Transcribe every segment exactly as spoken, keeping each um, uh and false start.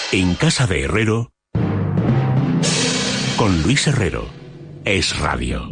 En casa de Herrero, con Luis Herrero, Es Radio.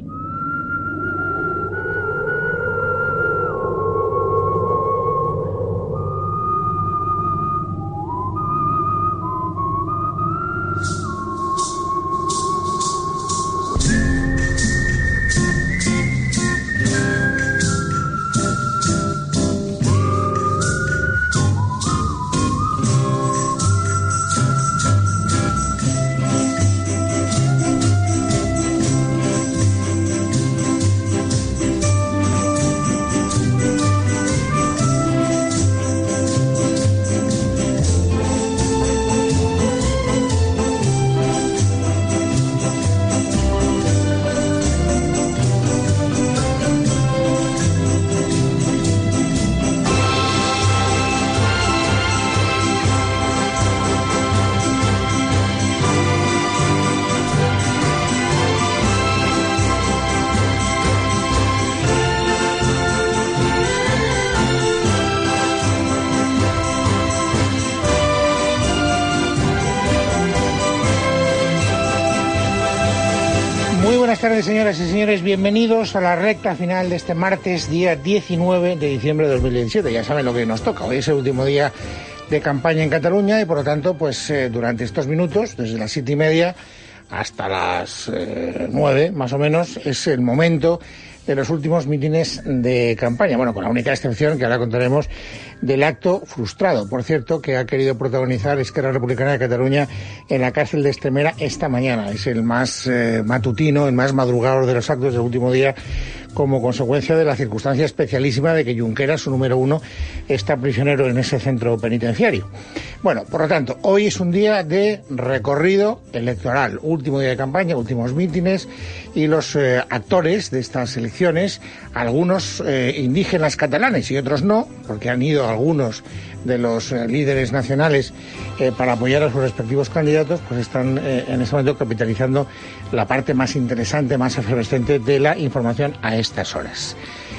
Buenas tardes, señoras y señores, bienvenidos a la recta final de este martes, día diecinueve de diciembre de dos mil diecisiete. Ya saben lo que nos toca, hoy es el último día de campaña en Cataluña y por lo tanto, pues eh, durante estos minutos, desde las siete y media hasta las eh, nueve, más o menos, es el momento de los últimos mítines de campaña. Bueno, con la única excepción que ahora contaremos del acto frustrado, por cierto, que ha querido protagonizar Esquerra Republicana de Cataluña en la cárcel de Extremera esta mañana. Es el más eh, matutino, el más madrugador de los actos del último día, como consecuencia de la circunstancia especialísima de que Junqueras, su número uno, está prisionero en ese centro penitenciario. Bueno, por lo tanto, hoy es un día de recorrido electoral, último día de campaña, últimos mítines, y los eh, actores de estas elecciones, algunos eh, indígenas catalanes y otros no, porque han ido algunos de los eh, líderes nacionales eh, para apoyar a sus respectivos candidatos, pues están eh, en este momento capitalizando la parte más interesante, más efervescente de la información a estas horas.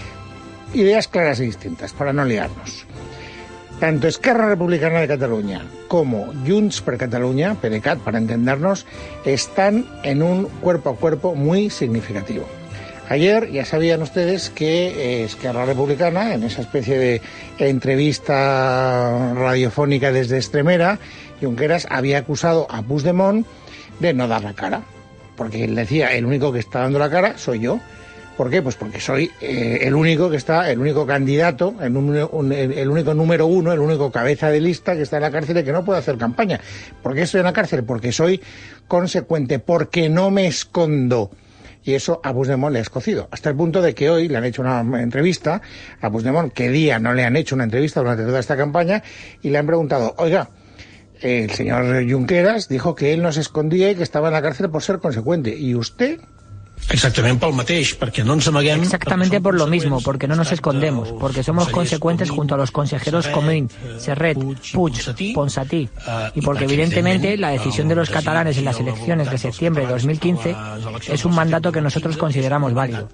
Ideas claras y distintas, para no liarnos. Tanto Esquerra Republicana de Cataluña como Junts per Catalunya, PDeCAT, para entendernos, están en un cuerpo a cuerpo muy significativo. Ayer ya sabían ustedes que eh, Esquerra Republicana, en esa especie de entrevista radiofónica desde Extremera, Junqueras había acusado a Puigdemont de no dar la cara, porque él decía, el único que está dando la cara soy yo. ¿Por qué? Pues porque soy eh, el único que está, el único candidato, el, un, el único número uno, el único cabeza de lista que está en la cárcel y que no puede hacer campaña. ¿Por qué estoy en la cárcel? Porque soy consecuente, porque no me escondo. Y eso a Puigdemont le ha escocido. Hasta el punto de que hoy le han hecho una entrevista a Puigdemont, que día no le han hecho una entrevista durante toda esta campaña, y le han preguntado, oiga, el señor Junqueras dijo que él no se escondía y que estaba en la cárcel por ser consecuente. ¿Y usted? Exactamente pel mateix, perquè no ens amaguem... Exactamente por lo mismo, porque no nos escondemos, porque somos consecuentes junto a los consejeros Comín, Serret, Puig, Ponsatí, y porque evidentemente la decisión de los catalanes en las elecciones de septiembre de dos mil quince es un mandato que nosotros consideramos válido.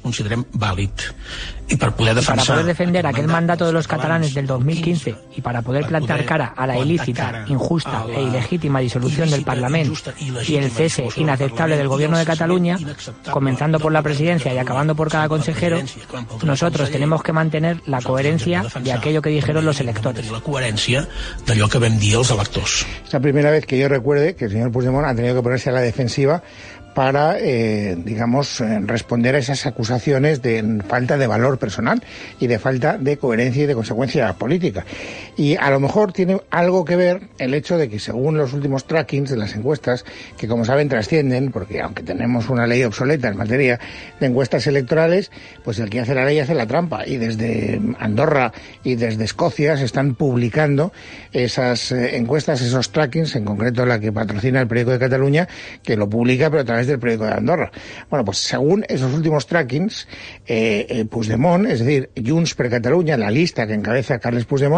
Y para poder defensar, para poder defender aquel mandato de los catalanes del dos mil quince y para poder plantar cara a la ilícita, injusta e ilegítima disolución del Parlamento y el cese inaceptable del Gobierno de Cataluña, comenzando por la presidencia y acabando por cada consejero, nosotros tenemos que mantener la coherencia de aquello que dijeron los electores. La coherencia d'allò que vam dir els electors. Es la primera vez que yo recuerde que el señor Puigdemont ha tenido que ponerse a la defensiva para, eh, digamos, eh, responder a esas acusaciones de falta de valor personal y de falta de coherencia y de consecuencia política. Y a lo mejor tiene algo que ver el hecho de que, según los últimos trackings de las encuestas, que como saben trascienden, porque aunque tenemos una ley obsoleta en materia de encuestas electorales, pues el que hace la ley hace la trampa. Y desde Andorra y desde Escocia se están publicando esas eh, encuestas, esos trackings, en concreto la que patrocina el Periódico de Cataluña, que lo publica pero a través del Periódico de Andorra. Bueno, pues según esos últimos trackings, eh, eh, Puigdemont, es decir, Junts per Catalunya, la lista que encabeza Carles Puigdemont,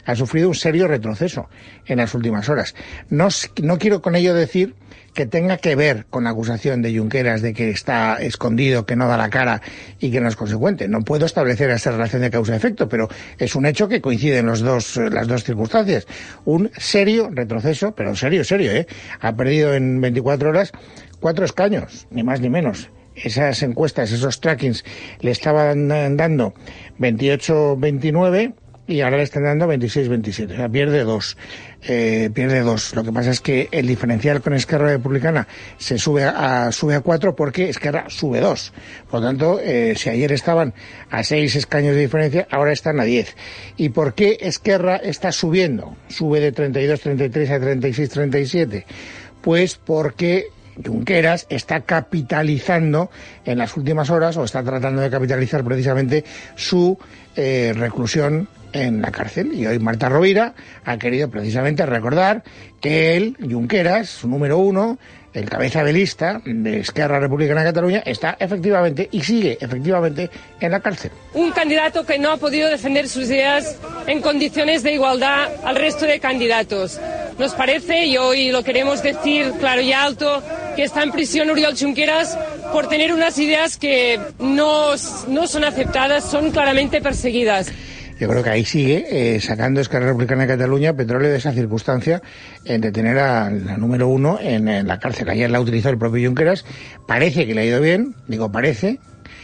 ha sufrido un serio retroceso en las últimas horas. No, no quiero con ello decir que tenga que ver con la acusación de Junqueras de que está escondido, que no da la cara y que no es consecuente. No puedo establecer esa relación de causa-efecto, pero es un hecho que coincide en los dos, las dos circunstancias. Un serio retroceso, pero serio, serio, ¿eh? Ha perdido en veinticuatro horas cuatro escaños, ni más ni menos. Esas encuestas, esos trackings, le estaban dando veintiocho veintinueve y ahora le están dando veintiséis veintisiete. O sea, pierde dos. Eh, pierde dos. Lo que pasa es que el diferencial con Esquerra Republicana se sube a, sube a cuatro porque Esquerra sube dos. Por lo tanto, eh, si ayer estaban a seis escaños de diferencia, ahora están a diez. ¿Y por qué Esquerra está subiendo? Sube de treinta y dos treinta y tres a treinta y seis treinta y siete. Pues porque Junqueras está capitalizando en las últimas horas, o está tratando de capitalizar precisamente su eh, reclusión en la cárcel. Y hoy Marta Rovira ha querido precisamente recordar que él, Junqueras, su número uno, el cabeza de lista de Esquerra Republicana de Cataluña, está efectivamente y sigue efectivamente en la cárcel. Un candidato que no ha podido defender sus ideas en condiciones de igualdad al resto de candidatos. Nos parece, y hoy lo queremos decir claro y alto, que está en prisión Oriol Junqueras por tener unas ideas que no, no son aceptadas, son claramente perseguidas. Yo creo que ahí sigue eh, sacando Esquerra Republicana de Cataluña petróleo de esa circunstancia en detener a la número uno en, en la cárcel. Ayer la utilizó el propio Junqueras, parece que le ha ido bien, digo parece,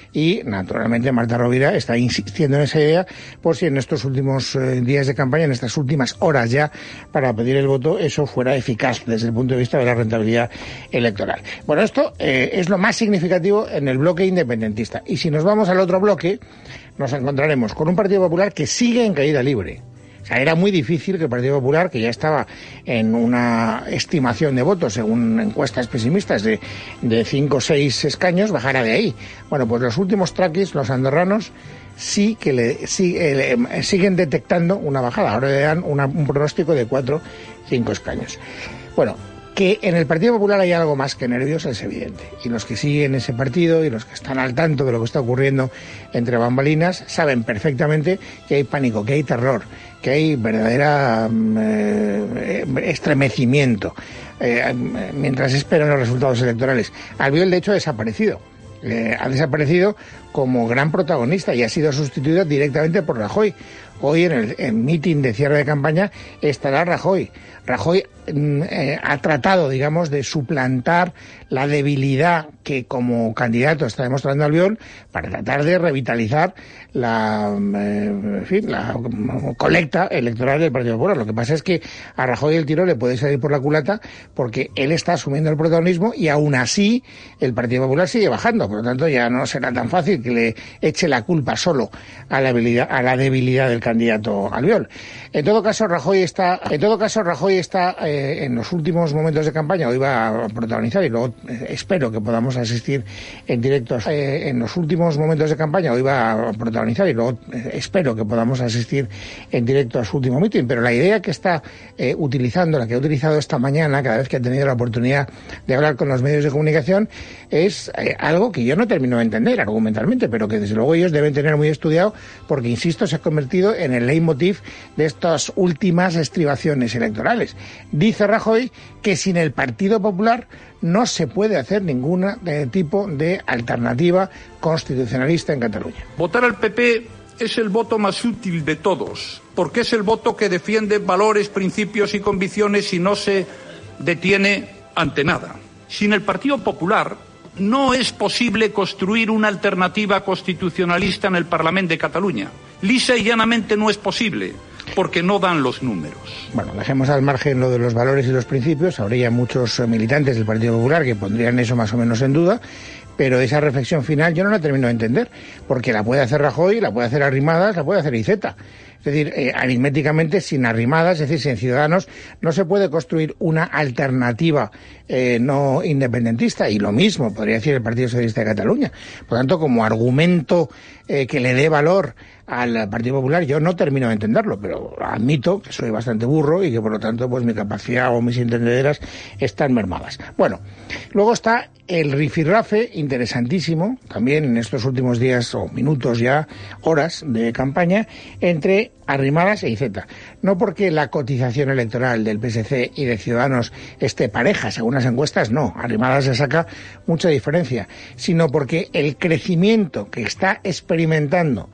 y naturalmente Marta Rovira está insistiendo en esa idea por si en estos últimos eh, días de campaña, en estas últimas horas ya para pedir el voto, eso fuera eficaz desde el punto de vista de la rentabilidad electoral. Bueno, esto eh, es lo más significativo en el bloque independentista. Y si nos vamos al otro bloque, nos encontraremos con un Partido Popular que sigue en caída libre. O sea, era muy difícil que el Partido Popular, que ya estaba en una estimación de votos, según encuestas pesimistas, de, de cinco o seis escaños, bajara de ahí. Bueno, pues los últimos traquis, los andorranos, sí que le, sí, eh, le, siguen detectando una bajada. Ahora le dan una, un pronóstico de cuatro cinco escaños. Bueno, que en el Partido Popular hay algo más que nervios es evidente. Y los que siguen ese partido y los que están al tanto de lo que está ocurriendo entre bambalinas saben perfectamente que hay pánico, que hay terror, que hay verdadera eh, estremecimiento eh, mientras esperan los resultados electorales. Albiol, de hecho, ha desaparecido. Eh, ha desaparecido como gran protagonista y ha sido sustituido directamente por Rajoy. Hoy en el, el meeting de cierre de campaña estará Rajoy. Rajoy eh, ha tratado, digamos, de suplantar la debilidad que como candidato está demostrando Albiol para tratar de revitalizar la, eh, en fin, la colecta electoral del Partido Popular. Lo que pasa es que a Rajoy el tiro le puede salir por la culata porque él está asumiendo el protagonismo y aún así el Partido Popular sigue bajando. Por lo tanto, ya no será tan fácil que le eche la culpa solo a la debilidad, a la debilidad del candidato Albiol. En todo caso, Rajoy está, en todo caso, Rajoy está eh, en los últimos momentos de campaña, hoy va a protagonizar y luego eh, espero que podamos asistir en directo a, eh, en los últimos momentos de campaña, hoy va a protagonizar y luego eh, espero que podamos asistir en directo a su último mitin, pero la idea que está eh, utilizando, la que ha utilizado esta mañana, cada vez que ha tenido la oportunidad de hablar con los medios de comunicación, es eh, algo que yo no termino de entender argumentalmente, pero que desde luego ellos deben tener muy estudiado, porque insisto, se ha convertido en el leitmotiv de estas últimas estribaciones electorales. Dice Rajoy que sin el Partido Popular no se puede hacer ningún eh, tipo de alternativa constitucionalista en Cataluña. Votar al P P es el voto más útil de todos, porque es el voto que defiende valores, principios y convicciones y no se detiene ante nada. Sin el Partido Popular no es posible construir una alternativa constitucionalista en el Parlamento de Cataluña. Lisa y llanamente no es posible, porque no dan los números. Bueno, dejemos al margen lo de los valores y los principios. Habría muchos militantes del Partido Popular que pondrían eso más o menos en duda, pero esa reflexión final yo no la termino de entender, porque la puede hacer Rajoy, la puede hacer Arrimadas, la puede hacer Iceta. Es decir, eh, aritméticamente, sin Arrimadas, es decir, sin Ciudadanos, no se puede construir una alternativa eh, no independentista. Y lo mismo podría decir el Partido Socialista de Cataluña. Por tanto, como argumento eh, que le dé valor al Partido Popular, yo no termino de entenderlo, pero admito que soy bastante burro y que por lo tanto pues mi capacidad o mis entendederas están mermadas. Bueno, luego está el rifirrafe interesantísimo, también en estos últimos días o minutos ya, horas de campaña, entre de Arrimadas e Iceta. No porque la cotización electoral del P S C y de Ciudadanos esté pareja, según las encuestas, no. Arrimadas se saca mucha diferencia, sino porque el crecimiento que está experimentando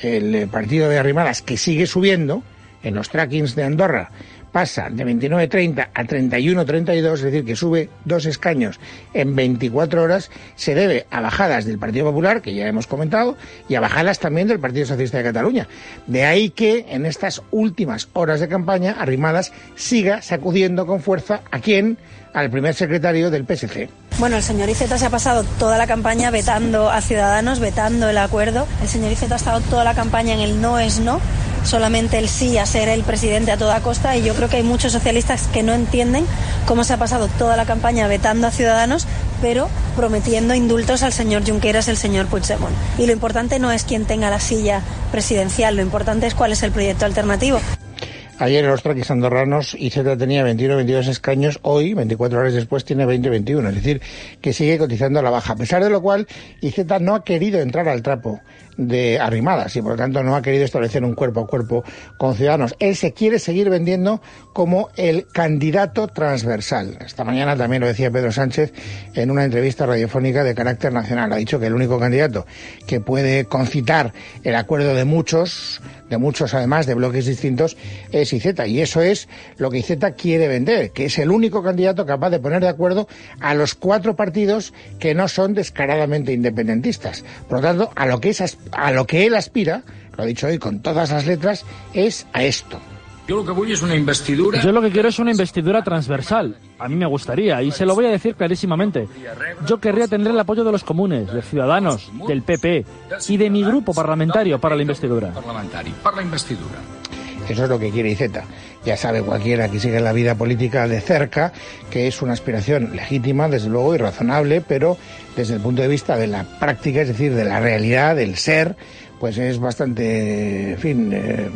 el partido de Arrimadas, que sigue subiendo en los trackings de Andorra, pasa de veintinueve treinta a treinta y uno treinta y dos, es decir, que sube dos escaños en veinticuatro horas, se debe a bajadas del Partido Popular, que ya hemos comentado, y a bajadas también del Partido Socialista de Cataluña. De ahí que en estas últimas horas de campaña, Arrimadas siga sacudiendo con fuerza ¿a quién? Al primer secretario del P S C. Bueno, el señor Iceta se ha pasado toda la campaña vetando a Ciudadanos, vetando el acuerdo. El señor Iceta ha estado toda la campaña en el no es no, solamente el sí a ser el presidente a toda costa, y yo creo que hay muchos socialistas que no entienden cómo se ha pasado toda la campaña vetando a Ciudadanos, pero prometiendo indultos al señor Junqueras, el señor Puigdemont. Y lo importante no es quién tenga la silla presidencial, lo importante es cuál es el proyecto alternativo. Ayer en los traquis andorranos Iceta tenía veintiuno veintidós escaños, hoy, veinticuatro horas después, tiene veinte veintiuno, es decir, que sigue cotizando a la baja. A pesar de lo cual, Iceta no ha querido entrar al trapo de Arrimadas y por lo tanto no ha querido establecer un cuerpo a cuerpo con Ciudadanos. Él se quiere seguir vendiendo como el candidato transversal. Esta mañana también lo decía Pedro Sánchez en una entrevista radiofónica de carácter nacional. Ha dicho que el único candidato que puede concitar el acuerdo de muchos, de muchos además, de bloques distintos, es Iceta. Y eso es lo que Iceta quiere vender, que es el único candidato capaz de poner de acuerdo a los cuatro partidos que no son descaradamente independentistas. Por lo tanto, a lo que es a lo que él aspira, lo ha dicho hoy con todas las letras, es a esto. Yo lo que voy es una investidura. Yo lo que quiero es una investidura transversal. A mí me gustaría, y se lo voy a decir clarísimamente. Yo querría tener el apoyo de los comunes, de Ciudadanos, del P P y de mi grupo parlamentario para la investidura. Para la investidura. Eso es lo que quiere Iceta. Ya sabe cualquiera que sigue la vida política de cerca que es una aspiración legítima, desde luego, y razonable, pero desde el punto de vista de la práctica, es decir, de la realidad, del ser, pues es bastante, en fin, eh,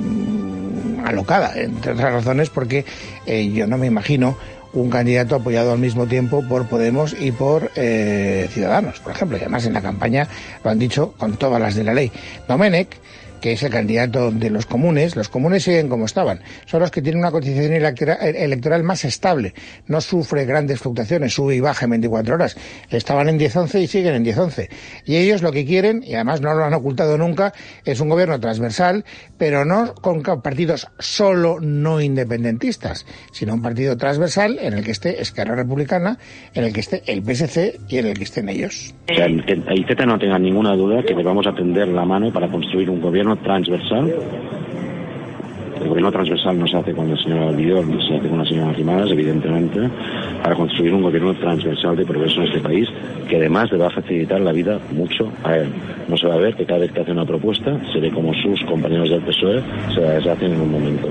alocada, entre otras razones, porque eh, yo no me imagino un candidato apoyado al mismo tiempo por Podemos y por eh, Ciudadanos, por ejemplo, y además en la campaña lo han dicho con todas las de la ley. Domènech, que es el candidato de los comunes, los comunes siguen como estaban. Son los que tienen una cotización electoral más estable. No sufre grandes fluctuaciones, sube y baja en veinticuatro horas. Estaban en diez once y siguen en diez once. Y ellos lo que quieren, y además no lo han ocultado nunca, es un gobierno transversal, pero no con partidos solo no independentistas, sino un partido transversal en el que esté Esquerra Republicana, en el que esté el P S C y en el que estén ellos. O sea, que Iceta no tenga ninguna duda que le vamos a tender la mano para construir un gobierno transversal. El gobierno transversal no se hace con el señor Albiol, ni se hace con la señora Arrimadas, evidentemente, para construir un gobierno transversal de progreso en este país, que además le va a facilitar la vida mucho a él. No se va a ver que cada vez que hace una propuesta, se ve como sus compañeros del P S O E se la deshacen en un momento.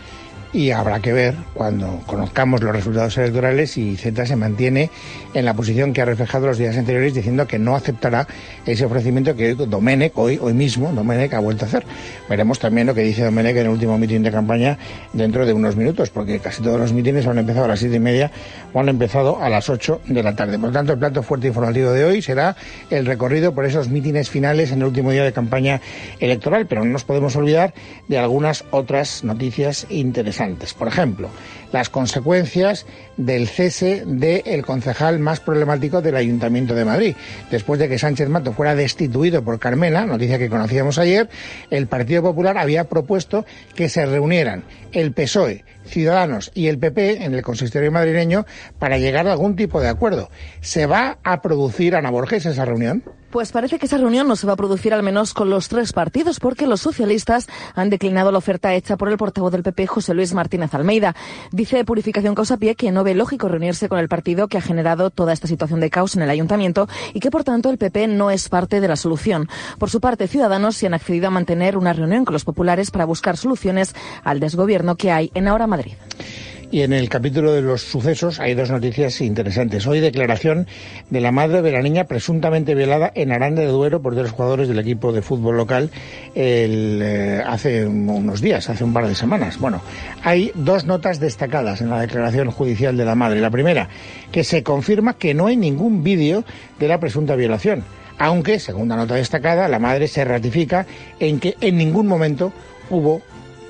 Y habrá que ver, cuando conozcamos los resultados electorales, si Iceta se mantiene en la posición que ha reflejado los días anteriores, diciendo que no aceptará ese ofrecimiento que Domènech, hoy, hoy mismo, Domènech ha vuelto a hacer. Veremos también lo que dice Domènech en el último mitin de campaña dentro de unos minutos, porque casi todos los mítines han empezado a las siete y media o han empezado a las ocho de la tarde. Por lo tanto, el plato fuerte informativo de hoy será el recorrido por esos mítines finales en el último día de campaña electoral, pero no nos podemos olvidar de algunas otras noticias interesantes. Por ejemplo, las consecuencias del cese del concejal más problemático del Ayuntamiento de Madrid. Después de que Sánchez Mato fuera destituido por Carmena, noticia que conocíamos ayer, el Partido Popular había propuesto que se reunieran el P S O E, Ciudadanos y el P P en el consistorio madrileño para llegar a algún tipo de acuerdo. ¿Se va a producir, Ana Borges, esa reunión? Pues parece que esa reunión no se va a producir al menos con los tres partidos, porque los socialistas han declinado la oferta hecha por el portavoz del P P, José Luis Martínez Almeida. Dice Purificación Causapié que no ve lógico reunirse con el partido que ha generado toda esta situación de caos en el ayuntamiento y que, por tanto, el P P no es parte de la solución. Por su parte, Ciudadanos sí han accedido a mantener una reunión con los populares para buscar soluciones al desgobierno que hay en Ahora Madrid. Y en el capítulo de los sucesos hay dos noticias interesantes. Hoy, declaración de la madre de la niña presuntamente violada en Aranda de Duero por dos jugadores del equipo de fútbol local el, eh, hace unos días, hace un par de semanas. Bueno, hay dos notas destacadas en la declaración judicial de la madre. La primera, que se confirma que no hay ningún vídeo de la presunta violación. Aunque, segunda nota destacada, la madre se ratifica en que en ningún momento hubo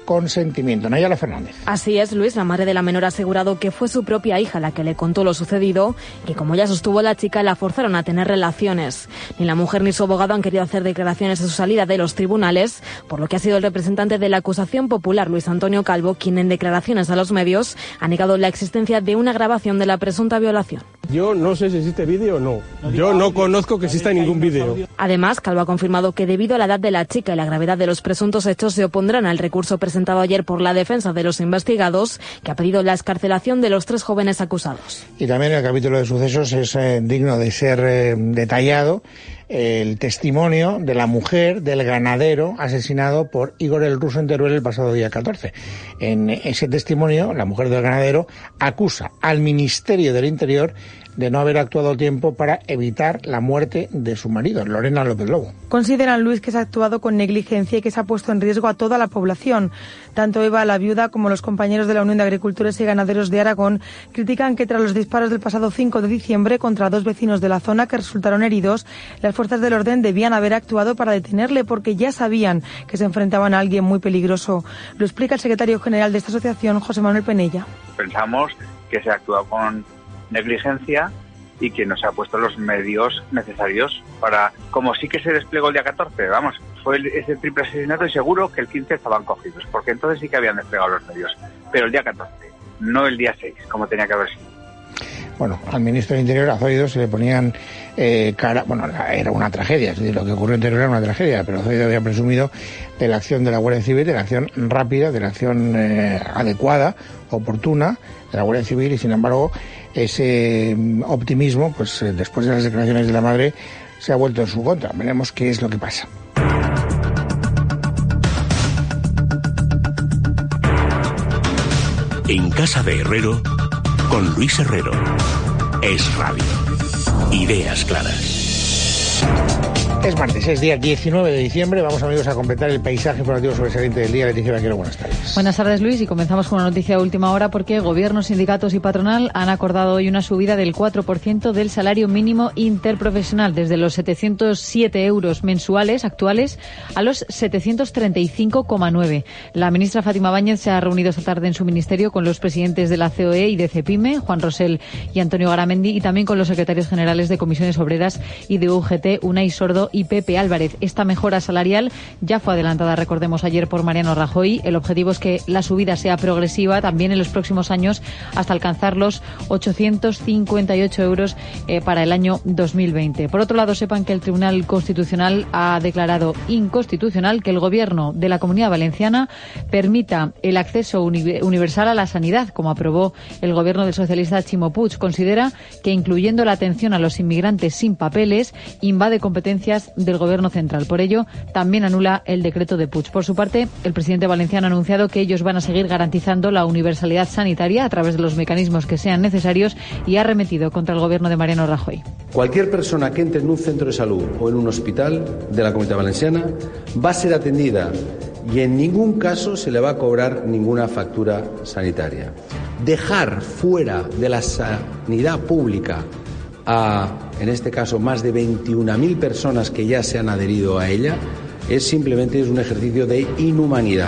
consentimiento. Nayala Fernández. Así es, Luis. La madre de la menor ha asegurado que fue su propia hija la que le contó lo sucedido y que, como ya sostuvo la chica, la forzaron a tener relaciones. Ni la mujer ni su abogado han querido hacer declaraciones a su salida de los tribunales, por lo que ha sido el representante de la acusación popular, Luis Antonio Calvo, quien en declaraciones a los medios ha negado la existencia de una grabación de la presunta violación. Yo no sé si existe vídeo o no. Yo no conozco que exista ningún vídeo. Además, Calvo ha confirmado que debido a la edad de la chica y la gravedad de los presuntos hechos se opondrán al recurso presentado ayer por la defensa de los investigados, que ha pedido la excarcelación de los tres jóvenes acusados. Y también el capítulo de sucesos es eh, digno de ser eh, detallado. El testimonio de la mujer del ganadero asesinado por Igor el Ruso en Teruel el pasado día catorce. En ese testimonio, la mujer del ganadero acusa al Ministerio del Interior de no haber actuado a tiempo para evitar la muerte de su marido, Lorena López Lobo. Consideran, Luis, que se ha actuado con negligencia y que se ha puesto en riesgo a toda la población. Tanto Eva, la viuda, como los compañeros de la Unión de Agricultores y Ganaderos de Aragón critican que tras los disparos del pasado cinco de diciembre contra dos vecinos de la zona que resultaron heridos, las fuerzas del orden debían haber actuado para detenerle porque ya sabían que se enfrentaban a alguien muy peligroso. Lo explica el secretario general de esta asociación, José Manuel Penella. Pensamos que se ha actuado con negligencia y que no se ha puesto los medios necesarios para, como sí que se desplegó el día catorce, vamos, fue el, ese triple asesinato y seguro que el quince estaban cogidos, porque entonces sí que habían desplegado los medios, pero el día catorce, no el día seis, como tenía que haber sido. Bueno, al ministro del Interior, a Zoido, se le ponían eh, cara... Bueno, era una tragedia, es decir, lo que ocurrió en Teruel era una tragedia, pero Zoido había presumido de la acción de la Guardia Civil, de la acción rápida, de la acción eh, adecuada, oportuna, de la Guardia Civil, y sin embargo, ese optimismo, pues eh, después de las declaraciones de la madre, se ha vuelto en su contra. Veremos qué es lo que pasa. En Casa de Herrero, con Luis Herrero. Es Radio. Ideas claras. Es martes, es día diecinueve de diciembre. Vamos, amigos, a completar el paisaje informativo sobresaliente del día. Leticia Vaquero, buenas tardes. Buenas tardes, Luis, y comenzamos con una noticia de última hora porque Gobierno, sindicatos y patronal han acordado hoy una subida del cuatro por ciento del salario mínimo interprofesional, desde los setecientos siete euros mensuales actuales a los setecientos treinta y cinco coma nueve. La ministra Fátima Báñez se ha reunido esta tarde en su ministerio con los presidentes de la C O E y de CEPIME, Juan Rosell y Antonio Garamendi, y también con los secretarios generales de Comisiones Obreras y de U G T, Unai Sordo y Pepe Álvarez. Esta mejora salarial ya fue adelantada, recordemos, ayer por Mariano Rajoy. El objetivo es que la subida sea progresiva también en los próximos años hasta alcanzar los ochocientos cincuenta y ocho euros eh, para el año dos mil veinte. Por otro lado, sepan que el Tribunal Constitucional ha declarado inconstitucional que el Gobierno de la Comunidad Valenciana permita el acceso uni- universal a la sanidad, como aprobó el Gobierno del socialista Ximo Puig. Considera que, incluyendo la atención a los inmigrantes sin papeles, invade competencias del Gobierno central. Por ello, también anula el decreto de Puig. Por su parte, el presidente valenciano ha anunciado que ellos van a seguir garantizando la universalidad sanitaria a través de los mecanismos que sean necesarios y ha arremetido contra el Gobierno de Mariano Rajoy. Cualquier persona que entre en un centro de salud o en un hospital de la Comunidad Valenciana va a ser atendida y en ningún caso se le va a cobrar ninguna factura sanitaria. Dejar fuera de la sanidad pública a, en este caso, más de veintiuna mil personas que ya se han adherido a ella, es simplemente es un ejercicio de inhumanidad.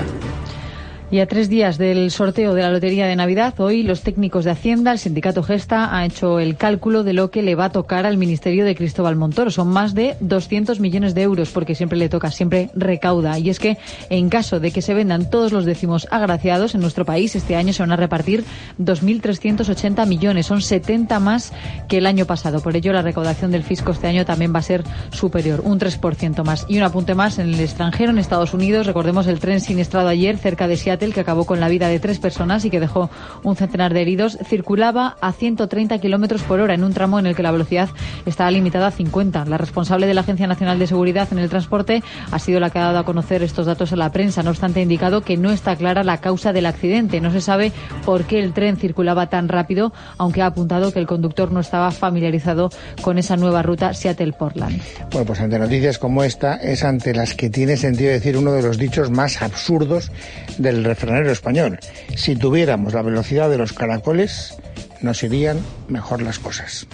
Y a tres días del sorteo de la Lotería de Navidad, hoy los técnicos de Hacienda, el sindicato Gesta, ha hecho el cálculo de lo que le va a tocar al Ministerio de Cristóbal Montoro. Son más de doscientos millones de euros, porque siempre le toca, siempre recauda. Y es que, en caso de que se vendan todos los décimos agraciados en nuestro país, este año se van a repartir dos mil trescientos ochenta millones. Son setenta más que el año pasado. Por ello, la recaudación del fisco este año también va a ser superior, un tres por ciento más. Y un apunte más, en el extranjero, en Estados Unidos, recordemos el tren siniestrado ayer cerca de Seattle, que acabó con la vida de tres personas y que dejó un centenar de heridos, circulaba a ciento treinta kilómetros por hora en un tramo en el que la velocidad estaba limitada a cincuenta. La responsable de la Agencia Nacional de Seguridad en el Transporte ha sido la que ha dado a conocer estos datos a la prensa. No obstante, ha indicado que no está clara la causa del accidente. No se sabe por qué el tren circulaba tan rápido, aunque ha apuntado que el conductor no estaba familiarizado con esa nueva ruta Seattle-Portland. Bueno, pues ante noticias como esta, es ante las que tiene sentido decir uno de los dichos más absurdos del refranero español: si tuviéramos la velocidad de los caracoles, nos irían mejor las cosas.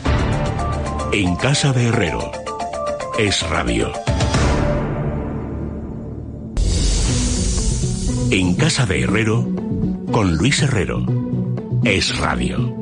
En Casa de Herrero, Es Radio. En casa de Herrero, con Luis Herrero. Es Radio.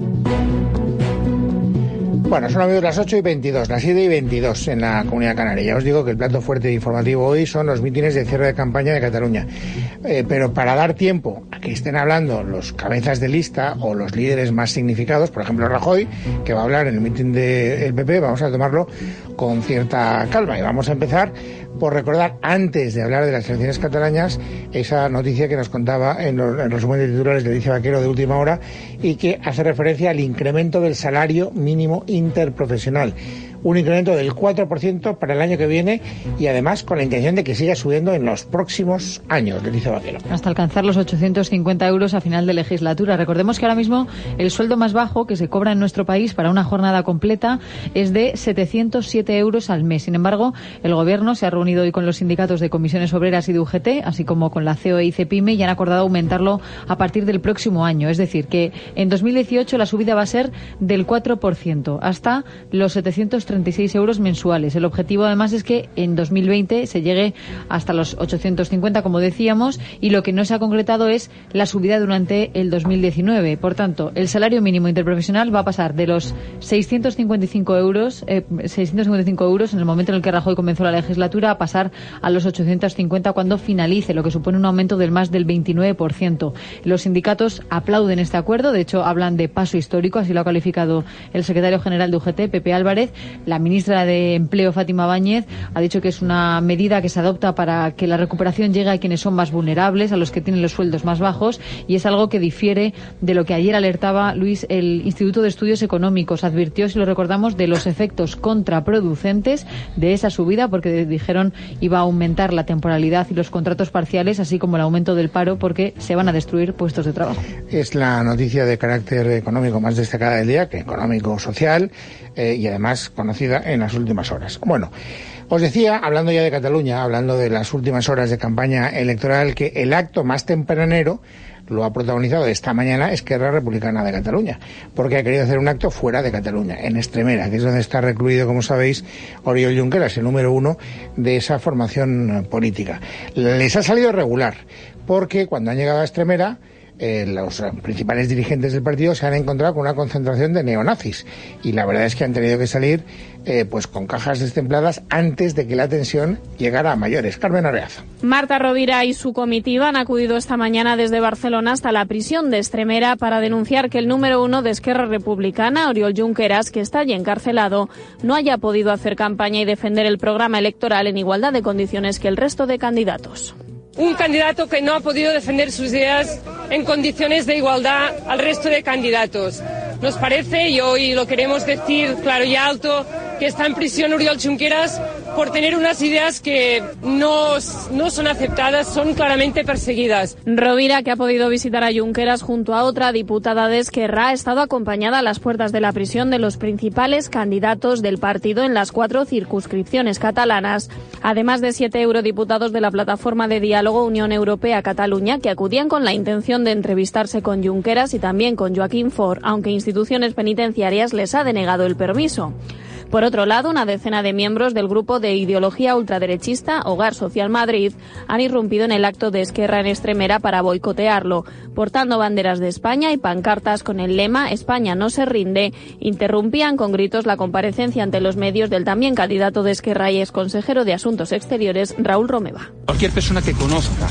Bueno, son amigos las ocho y veintidós, las siete y veintidós en la Comunidad Canaria. Ya os digo que el plato fuerte informativo hoy son los mítines de cierre de campaña de Cataluña. Eh, pero para dar tiempo a que estén hablando los cabezas de lista o los líderes más significados, por ejemplo Rajoy, que va a hablar en el mitin del P P, vamos a tomarlo con cierta calma. Y vamos a empezar por recordar, antes de hablar de las elecciones catalanas, esa noticia que nos contaba en los, en los resumen de titulares de Alicia Vaquero de última hora y que hace referencia al incremento del salario mínimo interprofesional. Un incremento del cuatro por ciento para el año que viene y además con la intención de que siga subiendo en los próximos años, le dice Vaquero. Hasta alcanzar los ochocientos cincuenta euros a final de legislatura. Recordemos que ahora mismo el sueldo más bajo que se cobra en nuestro país para una jornada completa es de setecientos siete euros al mes. Sin embargo, el Gobierno se ha reunido hoy con los sindicatos de comisiones obreras y de U G T, así como con la C O E y Cepime, y han acordado aumentarlo a partir del próximo año. Es decir, que en dos mil dieciocho la subida va a ser del cuatro por ciento, hasta los setecientos treinta y seis euros mensuales. El objetivo además es que en dos mil veinte se llegue hasta los ochocientos cincuenta, como decíamos, y lo que no se ha concretado es la subida durante el dos mil diecinueve. Por tanto, el salario mínimo interprofesional va a pasar de los seiscientos cincuenta y cinco euros, eh, seiscientos cincuenta y cinco euros en el momento en el que Rajoy comenzó la legislatura a pasar a los ochocientos cincuenta cuando finalice, lo que supone un aumento del más del veintinueve por ciento. Los sindicatos aplauden este acuerdo, de hecho hablan de paso histórico, así lo ha calificado el secretario general de U G T, Pepe Álvarez. La ministra de Empleo, Fátima Báñez, ha dicho que es una medida que se adopta para que la recuperación llegue a quienes son más vulnerables, a los que tienen los sueldos más bajos, y es algo que difiere de lo que ayer alertaba Luis, el Instituto de Estudios Económicos. Advirtió, si lo recordamos, de los efectos contraproducentes de esa subida, porque dijeron iba a aumentar la temporalidad y los contratos parciales, así como el aumento del paro, porque se van a destruir puestos de trabajo. Es la noticia de carácter económico más destacada del día, que económico-social, eh, y además conocida en las últimas horas. Bueno, os decía, hablando ya de Cataluña, hablando de las últimas horas de campaña electoral, que el acto más tempranero lo ha protagonizado esta mañana Esquerra Republicana de Cataluña, porque ha querido hacer un acto fuera de Cataluña, en Extremera, que es donde está recluido, como sabéis, Oriol Junqueras, el número uno de esa formación política. Les ha salido regular, porque cuando han llegado a Extremera, Eh, los principales dirigentes del partido se han encontrado con una concentración de neonazis y la verdad es que han tenido que salir eh, pues con cajas destempladas antes de que la tensión llegara a mayores. Carmen Arreaza. Marta Rovira y su comitiva han acudido esta mañana desde Barcelona hasta la prisión de Extremera para denunciar que el número uno de Esquerra Republicana, Oriol Junqueras, que está allí encarcelado, no haya podido hacer campaña y defender el programa electoral en igualdad de condiciones que el resto de candidatos. Un candidato que no ha podido defender sus ideas en condiciones de igualdad al resto de candidatos. Nos parece, y hoy lo queremos decir claro y alto, que está en prisión Oriol Junqueras por tener unas ideas que no, no son aceptadas, son claramente perseguidas. Rovira, que ha podido visitar a Junqueras junto a otra diputada de Esquerra, ha estado acompañada a las puertas de la prisión de los principales candidatos del partido en las cuatro circunscripciones catalanas, además de siete eurodiputados de la plataforma de diálogo Unión Europea-Cataluña, que acudían con la intención de entrevistarse con Junqueras y también con Joaquín Forn, aunque instituciones penitenciarias les ha denegado el permiso. Por otro lado, una decena de miembros del grupo de ideología ultraderechista Hogar Social Madrid han irrumpido en el acto de Esquerra en Extremera para boicotearlo, portando banderas de España y pancartas con el lema «España no se rinde». Interrumpían con gritos la comparecencia ante los medios del también candidato de Esquerra y exconsejero de Asuntos Exteriores, Raúl Romeva. Cualquier persona que conozca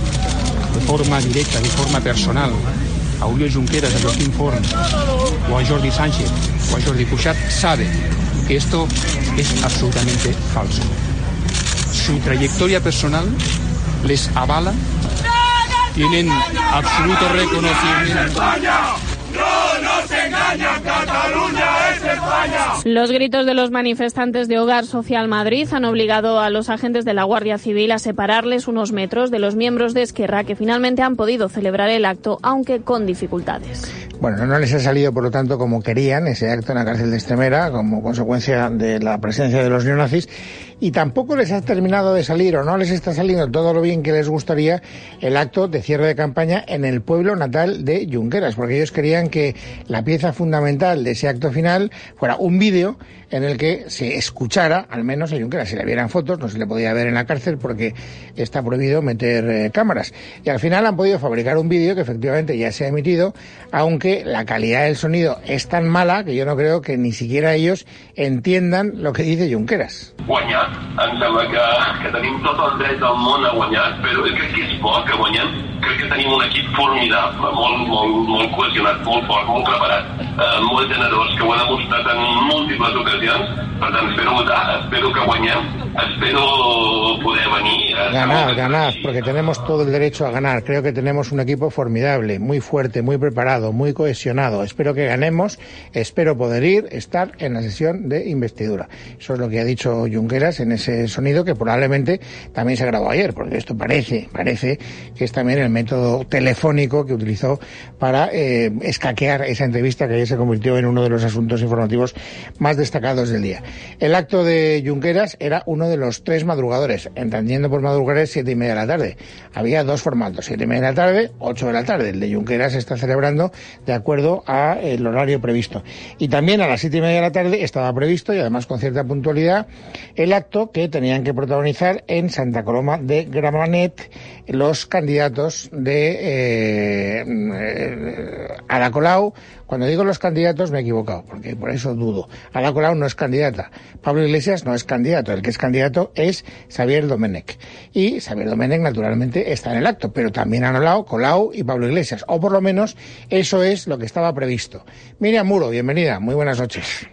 de forma directa, de forma personal, a Oriol Junqueras, a Joaquín Forn, o a Jordi Sánchez, o a Jordi Cuixart, sabe que esto es absolutamente falso. Su trayectoria personal les avala, tienen absoluto reconocimiento. ¡No nos engañan! ¡Cataluña es España! Los gritos de los manifestantes de Hogar Social Madrid han obligado a los agentes de la Guardia Civil a separarles unos metros de los miembros de Esquerra, que finalmente han podido celebrar el acto, aunque con dificultades. Bueno, no les ha salido, por lo tanto, como querían ese acto en la cárcel de Extremera, como consecuencia de la presencia de los neonazis. y tampoco les ha terminado de salir o no les está saliendo todo lo bien que les gustaría el acto de cierre de campaña en el pueblo natal de Junqueras, porque ellos querían que la pieza fundamental de ese acto final fuera un vídeo en el que se escuchara, al menos a Junqueras, si le vieran fotos, no se le podía ver en la cárcel porque está prohibido meter eh, cámaras. Y al final han podido fabricar un vídeo que efectivamente ya se ha emitido, aunque la calidad del sonido es tan mala que yo no creo que ni siquiera ellos entiendan lo que dice Junqueras. Guanyar, em sembla que, que tenim tot el dret del món a guanyar, però crec que és bo que guanyem. Crec que tenim un equip formidable, molt, molt, molt cohesionat, molt fort, molt preparat, eh, molt generós, que ho ha demostrat en múltiples ocasions. Per tant, espero, espero que guanyem, espero poder venir... A... Ganar, ganar, porque tenemos todo el derecho a ganar. Creo que tenemos un equipo formidable, muy fuerte, muy preparado, muy cohesionado. Espero que ganemos, espero poder ir, estar en la sesión de investidura. Eso es lo que ha dicho Junqueras en ese sonido que probablemente también se grabó ayer, porque esto parece, parece que es también el método telefónico que utilizó para eh, escaquear esa entrevista que ayer se convirtió en uno de los asuntos informativos más destacados del día. El acto de Junqueras era uno de los tres madrugadores, entendiendo por madrugadores siete y media de la tarde. Había dos formatos, siete y media de la tarde, ocho de la tarde. El de Junqueras se está celebrando de acuerdo al horario previsto. Y también a las siete y media de la tarde estaba previsto, y además con cierta puntualidad, el acto que tenían que protagonizar en Santa Coloma de Gramenet los candidatos de eh, eh, Ada Colau. Cuando digo los candidatos me he equivocado, porque por eso dudo. Ada Colau no es candidata, Pablo Iglesias no es candidato, el que es candidato es Xavier Domènech. Y Xavier Domènech naturalmente está en el acto, pero también han hablado Colau y Pablo Iglesias, o por lo menos eso es lo que estaba previsto. Miriam Muro, bienvenida, muy buenas noches.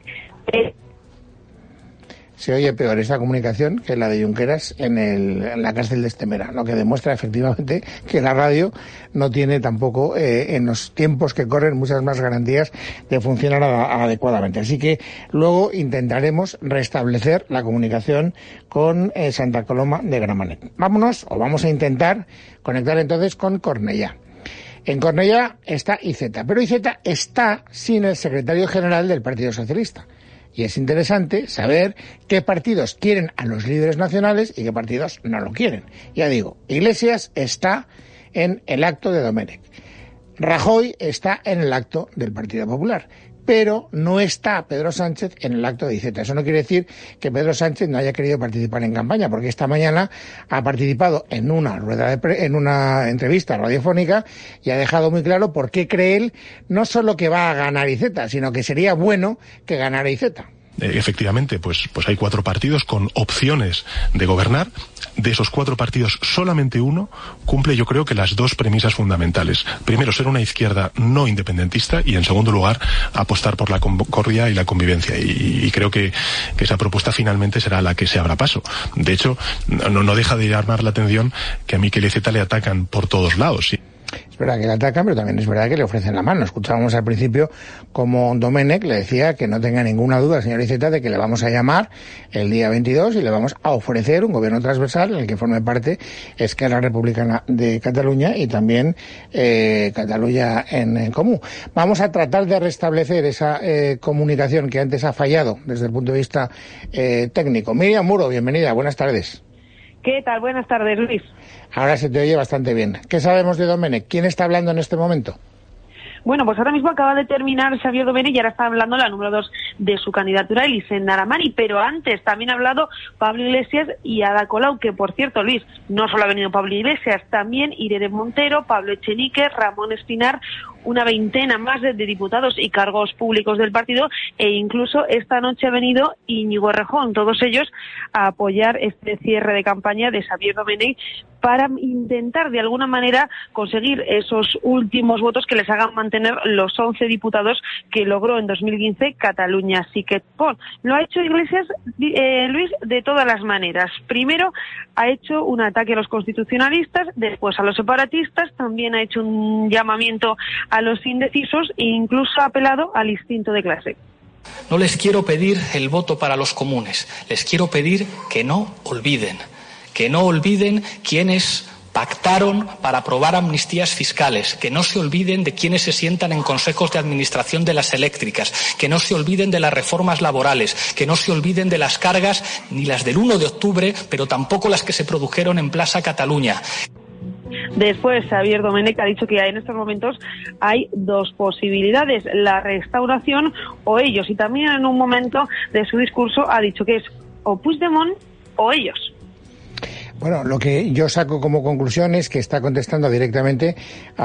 Se oye peor esta comunicación que la de Junqueras en, el, en la cárcel de Estemera, lo que demuestra efectivamente que la radio no tiene tampoco eh, en los tiempos que corren muchas más garantías de funcionar a, adecuadamente. Así que luego intentaremos restablecer la comunicación con eh, Santa Coloma de Gramenet. Vámonos, o vamos a intentar conectar entonces con Cornellá. En Cornellá está Iceta, pero Iceta está sin el secretario general del Partido Socialista. Y es interesante saber qué partidos quieren a los líderes nacionales y qué partidos no lo quieren. Ya digo, Iglesias está en el acto de Domènech. Rajoy está en el acto del Partido Popular. Pero no está Pedro Sánchez en el acto de Iceta. Eso no quiere decir que Pedro Sánchez no haya querido participar en campaña, porque esta mañana ha participado en una rueda de pre- en una entrevista radiofónica y ha dejado muy claro por qué cree él no solo que va a ganar Iceta, sino que sería bueno que ganara Iceta. Efectivamente, pues, pues hay cuatro partidos con opciones de gobernar. De esos cuatro partidos, solamente uno cumple, yo creo, que las dos premisas fundamentales. Primero, ser una izquierda no independentista y, en segundo lugar, apostar por la concordia y la convivencia. Y, y creo que, que esa propuesta finalmente será la que se abra paso. De hecho, no, no deja de llamar la atención que a Miquel Iceta le atacan por todos lados. ¿Sí? Es verdad que le atacan, pero también es verdad que le ofrecen la mano. Escuchábamos al principio como Domènech le decía que no tenga ninguna duda, señor Iceta, de que le vamos a llamar el día veintidós y le vamos a ofrecer un gobierno transversal en el que forme parte Esquerra Republicana de Cataluña y también eh, Cataluña en, en Comú. Vamos a tratar de restablecer esa eh, comunicación que antes ha fallado desde el punto de vista eh, técnico. Miriam Muro, bienvenida, buenas tardes. ¿Qué tal? Buenas tardes, Luis. Ahora se te oye bastante bien. ¿Qué sabemos de Domènech? ¿Quién está hablando en este momento? Bueno, pues ahora mismo acaba de terminar Xavier Domènech y ahora está hablando la número dos de su candidatura, Elisenda Aramani, pero antes también ha hablado Pablo Iglesias y Ada Colau, que por cierto, Luis, no solo ha venido Pablo Iglesias, también Irene Montero, Pablo Echenique, Ramón Espinar, una veintena más de, de diputados y cargos públicos del partido, e incluso esta noche ha venido Íñigo Errejón, todos ellos a apoyar este cierre de campaña de Xavier Domènech para intentar de alguna manera conseguir esos últimos votos que les hagan mantener los once diputados que logró en dos mil quince Cataluña Sí que Pot. Lo ha hecho Iglesias, eh, Luis, de todas las maneras. Primero ha hecho un ataque a los constitucionalistas, después a los separatistas, también ha hecho un llamamiento a los indecisos e incluso ha apelado al instinto de clase. No les quiero pedir el voto para los comunes, les quiero pedir que no olviden, que no olviden quiénes Pactaron para aprobar amnistías fiscales, que no se olviden de quienes se sientan en consejos de administración de las eléctricas, que no se olviden de las reformas laborales, que no se olviden de las cargas, ni las del uno de octubre, pero tampoco las que se produjeron en Plaza Cataluña. Después, Xavier Domènech ha dicho que en estos momentos hay dos posibilidades, la restauración o ellos. Y también en un momento de su discurso ha dicho que es o Puigdemont o ellos. Bueno, lo que yo saco como conclusión es que está contestando directamente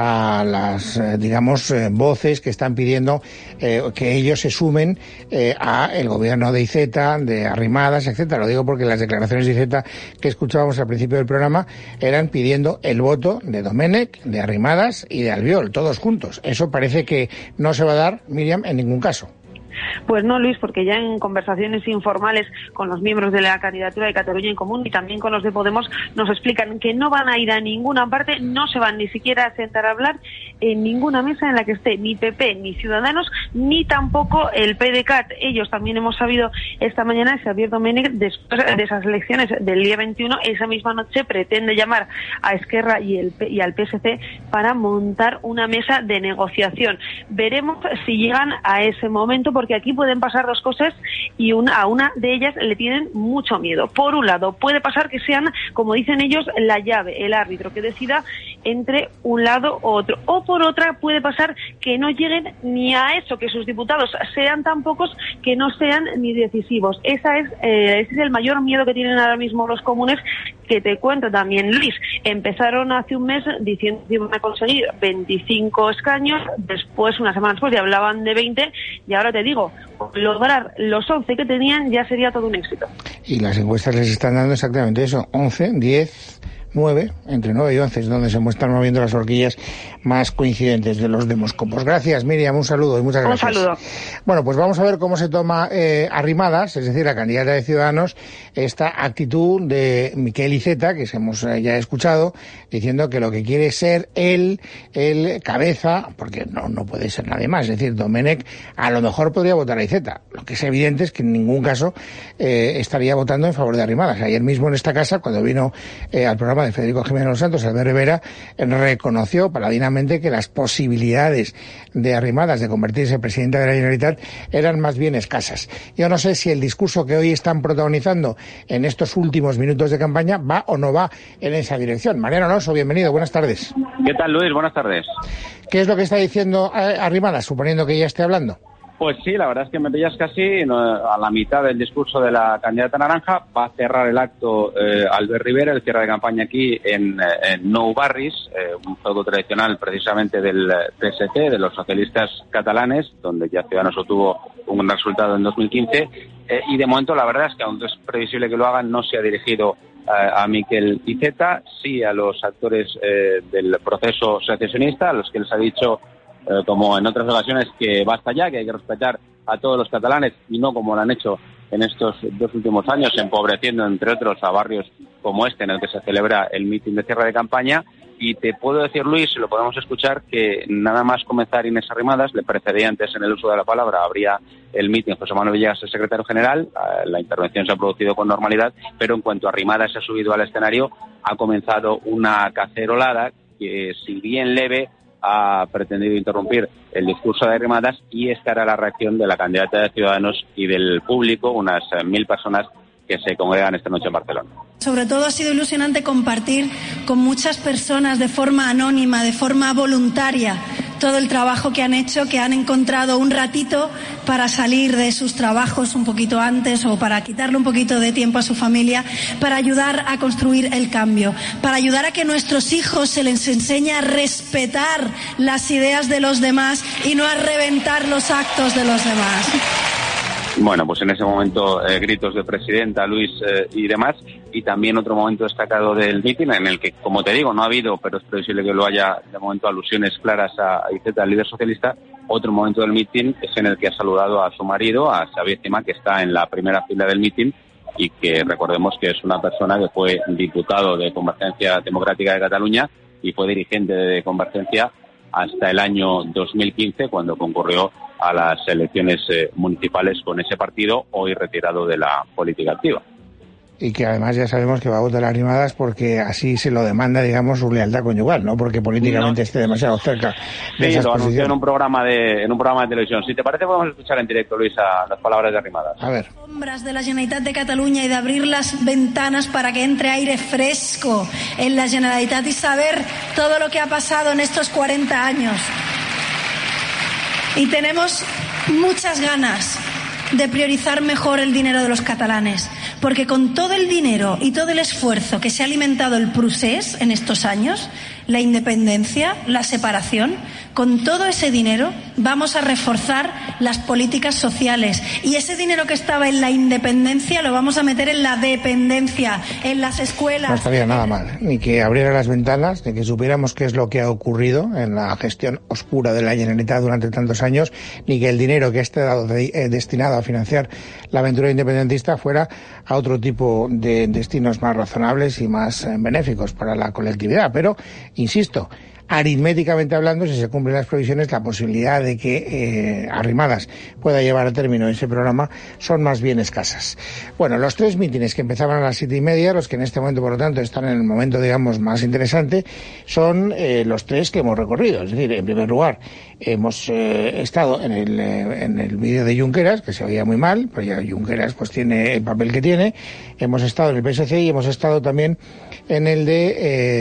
a las, eh, digamos, eh, voces que están pidiendo eh, que ellos se sumen eh, a el gobierno de Iceta, de Arrimadas, etcétera. Lo digo porque las declaraciones de Iceta que escuchábamos al principio del programa eran pidiendo el voto de Domènech, de Arrimadas y de Albiol, todos juntos. Eso parece que no se va a dar, Miriam, en ningún caso. Pues no, Luis, porque ya en conversaciones informales con los miembros de la candidatura de Cataluña en Común y también con los de Podemos nos explican que no van a ir a ninguna parte, no se van ni siquiera a sentar a hablar en ninguna mesa en la que esté ni P P ni Ciudadanos ni tampoco el P D C A T. Ellos también hemos sabido esta mañana que Xavier Domènech, después de esas elecciones del día veintiuno, esa misma noche pretende llamar a Esquerra y, el, y al P S C para montar una mesa de negociación. Veremos si llegan a ese momento, porque aquí pueden pasar dos cosas y una, a una de ellas le tienen mucho miedo. Por un lado, puede pasar que sean, como dicen ellos, la llave, el árbitro, que decida entre un lado u otro. O por otra, puede pasar que no lleguen ni a eso, que sus diputados sean tan pocos que no sean ni decisivos. Esa es, eh, ese es el mayor miedo que tienen ahora mismo los comunes, que te cuento también, Luis. Empezaron hace un mes diciendo que iban a conseguir veinticinco escaños, después, una semana después, ya hablaban de veinte, y ahora te digo, lograr los once que tenían ya sería todo un éxito. Y las encuestas les están dando exactamente eso, once, diez, nueve, entre nueve y once es donde se están moviendo las horquillas más coincidentes de los demoscopos. Gracias, Miriam, un saludo y muchas gracias. Un saludo. Bueno, pues vamos a ver cómo se toma eh, Arrimadas, es decir, la candidata de Ciudadanos, esta actitud de Miquel Iceta, que hemos eh, ya escuchado, diciendo que lo que quiere es ser él, el cabeza, porque no, no puede ser nadie más. Es decir, Domènech a lo mejor podría votar a Iceta. Lo que es evidente es que en ningún caso eh, estaría votando en favor de Arrimadas. Ayer mismo en esta casa, cuando vino eh, al programa de Federico Jiménez Los Santos, Albert Rivera reconoció paladinamente que las posibilidades de Arrimadas de convertirse en presidenta de la Generalitat eran más bien escasas. Yo no sé si el discurso que hoy están protagonizando en estos últimos minutos de campaña va o no va en esa dirección. Mariano Alonso, bienvenido, buenas tardes. ¿Qué tal, Luis? Buenas tardes. ¿Qué es lo que está diciendo Arrimadas, suponiendo que ella esté hablando? Pues sí, la verdad es que me pillas casi a la mitad del discurso de la candidata naranja. Va a cerrar el acto eh, Albert Rivera, el cierre de campaña aquí en, en Nou Barris, eh, un juego tradicional precisamente del P S C, de los socialistas catalanes, donde ya Ciudadanos obtuvo un buen resultado en dos mil quince. Eh, y de momento la verdad es que, aunque es previsible que lo hagan, no se ha dirigido eh, a Miquel Iceta, sí a los actores eh, del proceso secesionista, a los que les ha dicho, Eh, como en otras ocasiones, que basta ya, que hay que respetar a todos los catalanes y no como lo han hecho en estos dos últimos años, empobreciendo entre otros a barrios como este en el que se celebra el mitin de cierre de campaña. Y te puedo decir, Luis, lo podemos escuchar, que nada más comenzar Inés Arrimadas, le precedía antes en el uso de la palabra, habría el mitin José Manuel Villegas, el secretario general. La intervención se ha producido con normalidad, pero en cuanto Arrimadas se ha subido al escenario, ha comenzado una cacerolada que, si bien leve, ha pretendido interrumpir el discurso de Arrimadas, y esta era la reacción de la candidata de Ciudadanos y del público, unas eh, mil personas que se congregan esta noche en Barcelona. Sobre todo ha sido ilusionante compartir con muchas personas de forma anónima, de forma voluntaria, todo el trabajo que han hecho, que han encontrado un ratito para salir de sus trabajos un poquito antes o para quitarle un poquito de tiempo a su familia, para ayudar a construir el cambio, para ayudar a que nuestros hijos se les enseñe a respetar las ideas de los demás y no a reventar los actos de los demás. Bueno, pues en ese momento eh, gritos de presidenta, Luis, eh, y demás, y también otro momento destacado del mitin, en el que, como te digo, no ha habido, pero es previsible que lo haya, de momento, alusiones claras a Iceta, el líder socialista. Otro momento del mitin es en el que ha saludado a su marido, a Xavier Cima, que está en la primera fila del mitin, y que recordemos que es una persona que fue diputado de Convergencia Democrática de Cataluña y fue dirigente de Convergencia hasta el año dos mil quince, cuando concurrió a las elecciones eh, municipales con ese partido, hoy retirado de la política activa. y que además ya sabemos que va a votar Arrimadas porque así se lo demanda, digamos, su lealtad conyugal, no porque políticamente no. esté demasiado cerca de sí, esas lo anunció posiciones. en un programa de en un programa de televisión. Si te parece, podemos escuchar en directo, Luisa, las palabras de Arrimadas. A ver. Sombras de la Generalitat de Cataluña y de abrir las ventanas para que entre aire fresco en la Generalitat y saber todo lo que ha pasado en estos cuarenta años. Y tenemos muchas ganas de priorizar mejor el dinero de los catalanes, porque con todo el dinero y todo el esfuerzo que se ha alimentado el procés en estos años, la independencia, la separación, con todo ese dinero vamos a reforzar las políticas sociales y ese dinero que estaba en la independencia lo vamos a meter en la dependencia, en las escuelas. No estaría nada mal, ni que abriera las ventanas, ni que supiéramos qué es lo que ha ocurrido en la gestión oscura de la Generalitat durante tantos años, ni que el dinero que ha estado de, eh, destinado a financiar la aventura independentista fuera a otro tipo de destinos más razonables y más eh, benéficos para la colectividad. Pero, insisto, aritméticamente hablando, si se cumplen las previsiones, la posibilidad de que eh, Arrimadas pueda llevar a término ese programa son más bien escasas. Bueno, los tres mítines que empezaban a las siete y media, los que en este momento, por lo tanto, están en el momento, digamos, más interesante, son eh, los tres que hemos recorrido. Es decir, en primer lugar, hemos eh, estado en el, eh, en el vídeo de Junqueras, que se oía muy mal, pero ya Junqueras pues tiene el papel que tiene. Hemos estado en el P S C y hemos estado también en el de,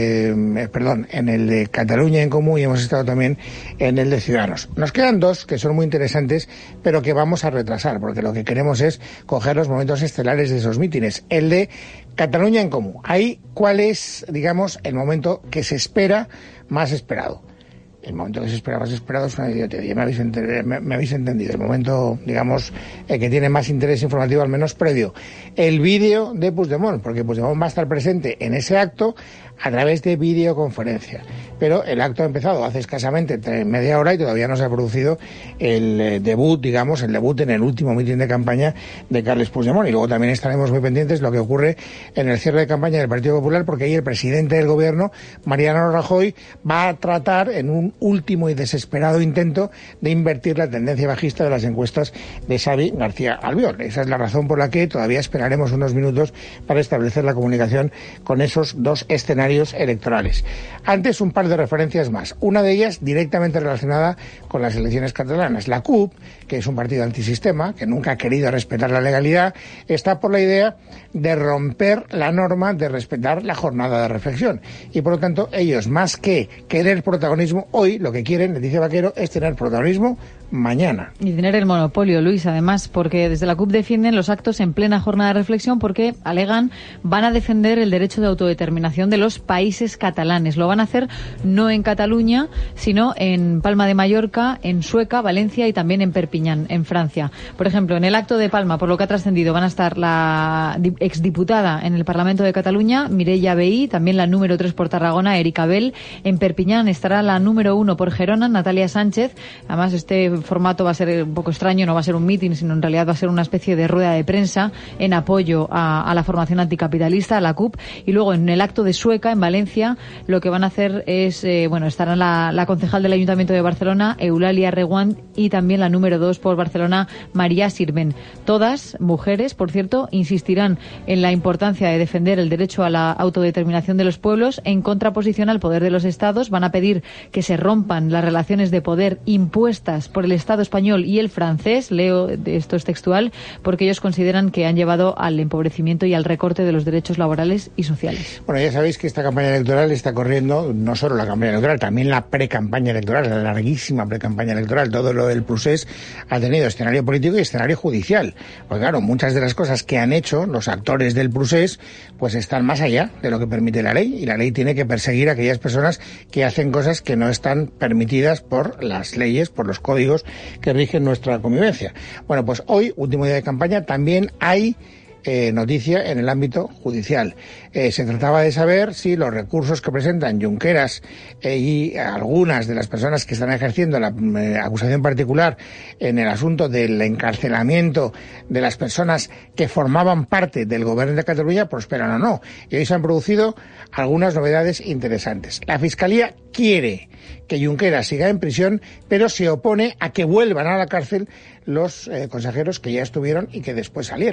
eh, perdón, en el de Cataluña en Comú y hemos estado también en el de Ciudadanos. Nos quedan dos que son muy interesantes, pero que vamos a retrasar, porque lo que queremos es coger los momentos estelares de esos mítines. El de Cataluña en Comú. Ahí, ¿cuál es, digamos, el momento que se espera más esperado? El momento que se espera más esperado es una idiotería, me habéis, ent- me, me habéis entendido. El momento, digamos, eh, que tiene más interés informativo, al menos previo. El vídeo de Puigdemont, porque Puigdemont va a estar presente en ese acto a través de videoconferencia. Pero el acto ha empezado hace escasamente media hora y todavía no se ha producido el eh, debut, digamos, el debut en el último mitin de campaña de Carles Puigdemont. Y luego también estaremos muy pendientes de lo que ocurre en el cierre de campaña del Partido Popular, porque ahí el presidente del gobierno, Mariano Rajoy, va a tratar en un último y desesperado intento de invertir la tendencia bajista de las encuestas de Xavi García Albiol. Esa es la razón por la que todavía esperaremos unos minutos para establecer la comunicación con esos dos escenarios electorales. Antes, un par de referencias más. Una de ellas directamente relacionada con las elecciones catalanas. La C U P, que es un partido antisistema, que nunca ha querido respetar la legalidad, está por la idea de romper la norma de respetar la jornada de reflexión. Y por lo tanto, ellos, más que querer protagonismo hoy, lo que quieren, le dice Vaquero, es tener protagonismo mañana. Y tener el monopolio, Luis, además, porque desde la C U P defienden los actos en plena jornada de reflexión porque, alegan, van a defender el derecho de autodeterminación de los países catalanes. Lo van a hacer no en Cataluña, sino en Palma de Mallorca, en Sueca, Valencia y también en Perpiñán, en Francia. Por ejemplo, en el acto de Palma, por lo que ha trascendido, van a estar la exdiputada en el Parlamento de Cataluña, Mireia Vehí, también la número tres por Tarragona, Erika Bell. En Perpiñán estará la número uno por Gerona, Natalia Sánchez. Además, este formato va a ser un poco extraño, no va a ser un mitin, sino en realidad va a ser una especie de rueda de prensa en apoyo a, a la formación anticapitalista, a la C U P. Y luego en el acto de Sueca, en Valencia, lo que van a hacer es, eh, bueno, estarán la, la concejal del Ayuntamiento de Barcelona, Eulalia Reguant, y también la número dos por Barcelona, María Sirven. Todas mujeres, por cierto, insistirán en la importancia de defender el derecho a la autodeterminación de los pueblos en contraposición al poder de los estados. Van a pedir que se rompan las relaciones de poder impuestas por el Estado español y el francés, leo de esto es textual, porque ellos consideran que han llevado al empobrecimiento y al recorte de los derechos laborales y sociales. Bueno, ya sabéis que esta campaña electoral está corriendo, no solo la campaña electoral, también la pre-campaña electoral, la larguísima pre-campaña electoral. Todo lo del procés ha tenido escenario político y escenario judicial. Porque claro, muchas de las cosas que han hecho los actores del procés pues están más allá de lo que permite la ley, y la ley tiene que perseguir a aquellas personas que hacen cosas que no están permitidas por las leyes, por los códigos que rigen nuestra convivencia. Bueno, pues hoy, último día de campaña, también hay Eh, noticia en el ámbito judicial. Eh, se trataba de saber si los recursos que presentan Junqueras eh, y algunas de las personas que están ejerciendo la eh, acusación particular en el asunto del encarcelamiento de las personas que formaban parte del gobierno de Cataluña prosperan o no. Y hoy se han producido algunas novedades interesantes. La Fiscalía quiere que Junqueras siga en prisión, pero se opone a que vuelvan a la cárcel los eh, consejeros que ya estuvieron y que después salieron.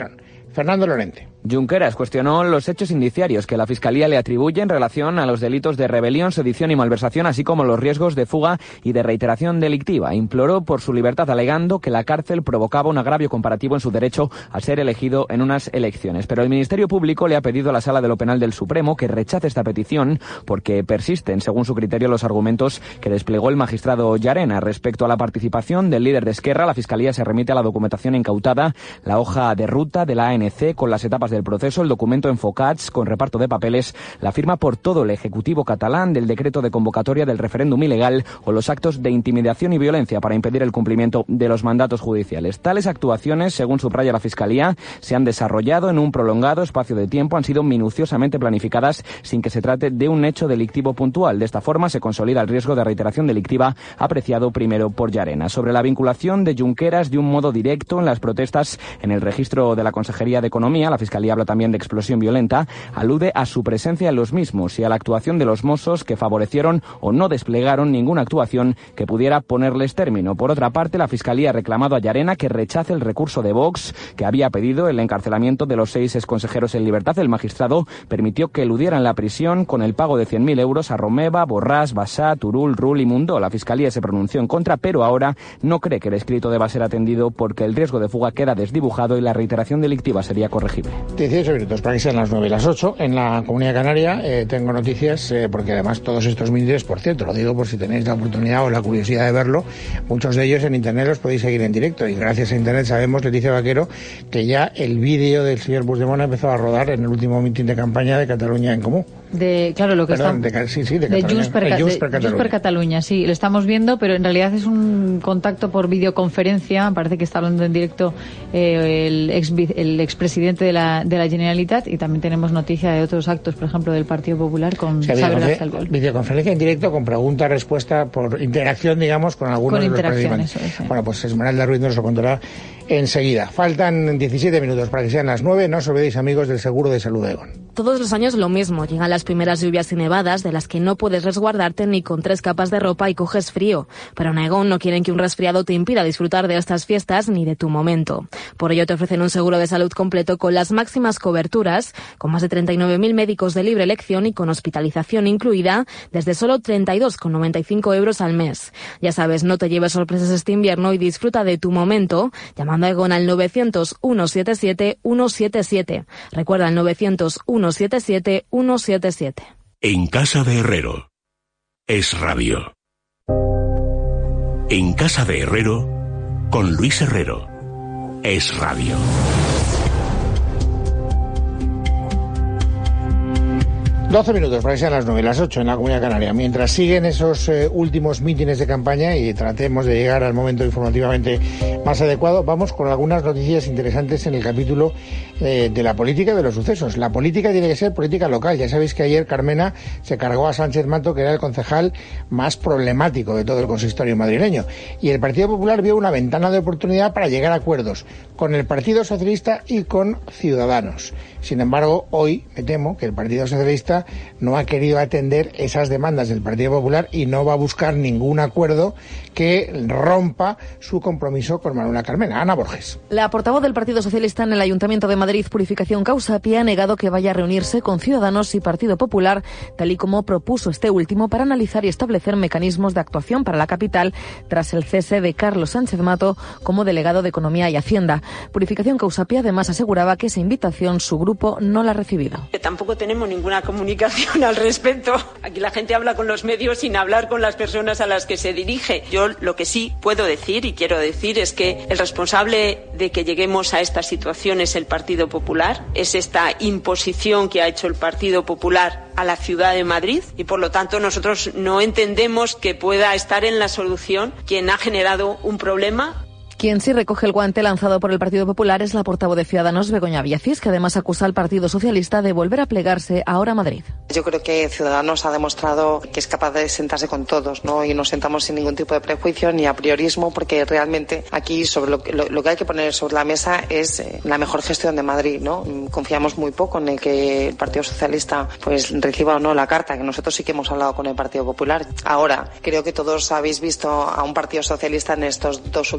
Fernando Lorente. Junqueras cuestionó los hechos indiciarios que la Fiscalía le atribuye en relación a los delitos de rebelión, sedición y malversación, así como los riesgos de fuga y de reiteración delictiva. Imploró por su libertad, alegando que la cárcel provocaba un agravio comparativo en su derecho a ser elegido en unas elecciones. Pero el Ministerio Público le ha pedido a la Sala de lo Penal del Supremo que rechace esta petición porque persisten, según su criterio, los argumentos que desplegó el magistrado Llarena. Respecto a la participación del líder de Esquerra, la Fiscalía se remite a la documentación incautada, la hoja de ruta de la A N C con las etapas del proceso, el documento Enfocats con reparto de papeles, la firma por todo el Ejecutivo catalán del decreto de convocatoria del referéndum ilegal o los actos de intimidación y violencia para impedir el cumplimiento de los mandatos judiciales. Tales actuaciones, según subraya la Fiscalía, se han desarrollado en un prolongado espacio de tiempo, han sido minuciosamente planificadas sin que se trate de un hecho delictivo puntual. De esta forma se consolida el riesgo de reiteración delictiva apreciado primero por Llarena. Sobre la vinculación de Junqueras de un modo directo en las protestas en el registro de la Consejería de Economía, la Fiscalía habla también de explosión violenta, alude a su presencia en los mismos y a la actuación de los Mossos que favorecieron o no desplegaron ninguna actuación que pudiera ponerles término. Por otra parte, la Fiscalía ha reclamado a Llarena que rechace el recurso de Vox que había pedido el encarcelamiento de los seis exconsejeros en libertad. El magistrado permitió que eludieran la prisión con el pago de cien mil euros a Romeva, Borràs, Bassá, Turull, Rull y Mundó. La Fiscalía se pronunció en contra, pero ahora no cree que el escrito deba ser atendido porque el riesgo de fuga queda desdibujado y la reiteración delictiva sería corregible. dieciocho minutos para que sean las nueve y las ocho. En la Comunidad Canaria eh, tengo noticias, eh, porque además todos estos vídeos, por cierto, lo digo por si tenéis la oportunidad o la curiosidad de verlo, muchos de ellos en Internet los podéis seguir en directo. Y gracias a Internet sabemos, Leticia Vaquero, que ya el vídeo del señor Puigdemont ha empezado a rodar en el último mitin de campaña de Cataluña en Comú. De, claro, lo que Perdón, está... de, sí, sí, de, de Cataluña, Junts per, de Junts per de, Cataluña. Junts per Cataluña, sí, lo estamos viendo, pero en realidad es un contacto por videoconferencia. Parece que está hablando en directo eh, el ex el expresidente de la, de la Generalitat, y también tenemos noticia de otros actos, por ejemplo, del Partido Popular con sí, Saber Gastelbol. Videoconferencia en directo con pregunta-respuesta por interacción, digamos, con algunos con de los participantes. Eso, sí. Bueno, pues Esmeralda Ruiz nos lo contará enseguida. Faltan diecisiete minutos para que sean las nueve. No os olvidéis, amigos, del seguro de salud de Egon. Todos los años lo mismo. Llegan las primeras lluvias y nevadas de las que no puedes resguardarte ni con tres capas de ropa y coges frío. Pero en Aegon no quieren que un resfriado te impida disfrutar de estas fiestas ni de tu momento. Por ello te ofrecen un seguro de salud completo con las máximas coberturas, con más de treinta y nueve mil médicos de libre elección y con hospitalización incluida desde solo treinta y dos con noventa y cinco euros al mes. Ya sabes, no te lleves sorpresas este invierno y disfruta de tu momento llamando a Aegon al novecientos, ciento setenta y siete, ciento setenta y siete. Recuerda el novecientos, ciento setenta y siete, ciento setenta y siete. En casa de Herrero es radio. En casa de Herrero con Luis Herrero es radio. doce minutos para que sean las nueve, las ocho en la Comunidad Canaria. Mientras siguen esos eh, últimos mítines de campaña y tratemos de llegar al momento informativamente más adecuado, vamos con algunas noticias interesantes en el capítulo eh, de la política y de los sucesos. La política tiene que ser política local. Ya sabéis que ayer Carmena se cargó a Sánchez Mato, que era el concejal más problemático de todo el consistorio madrileño. Y el Partido Popular vio una ventana de oportunidad para llegar a acuerdos con el Partido Socialista y con Ciudadanos. Sin embargo, hoy me temo que el Partido Socialista no ha querido atender esas demandas del Partido Popular y no va a buscar ningún acuerdo que rompa su compromiso con Manuela Carmena. Ana Borges. La portavoz del Partido Socialista en el Ayuntamiento de Madrid, Purificación Causapia, ha negado que vaya a reunirse con Ciudadanos y Partido Popular, tal y como propuso este último para analizar y establecer mecanismos de actuación para la capital tras el cese de Carlos Sánchez Mato como delegado de Economía y Hacienda. Purificación Causapia además aseguraba que esa invitación su grupo no la ha recibido. Tampoco tenemos ninguna comunicación al respecto. Aquí la gente habla con los medios sin hablar con las personas a las que se dirige. Yo lo que sí puedo decir y quiero decir es que el responsable de que lleguemos a esta situación es el Partido Popular. Es esta imposición que ha hecho el Partido Popular a la ciudad de Madrid y por lo tanto nosotros no entendemos que pueda estar en la solución quien ha generado un problema. Quien sí recoge el guante lanzado por el Partido Popular es la portavoz de Ciudadanos, Begoña Villacís, que además acusa al Partido Socialista de volver a plegarse ahora a Madrid. Yo creo que Ciudadanos ha demostrado que es capaz de sentarse con todos, ¿no? Y nos sentamos sin ningún tipo de prejuicio ni a priorismo, porque realmente aquí sobre lo, lo, lo que hay que poner sobre la mesa es eh, la mejor gestión de Madrid, ¿no? Confiamos muy poco en el que el Partido Socialista pues reciba o no la carta, que nosotros sí que hemos hablado con el Partido Popular. Ahora, creo que todos habéis visto a un Partido Socialista en estos dos últimos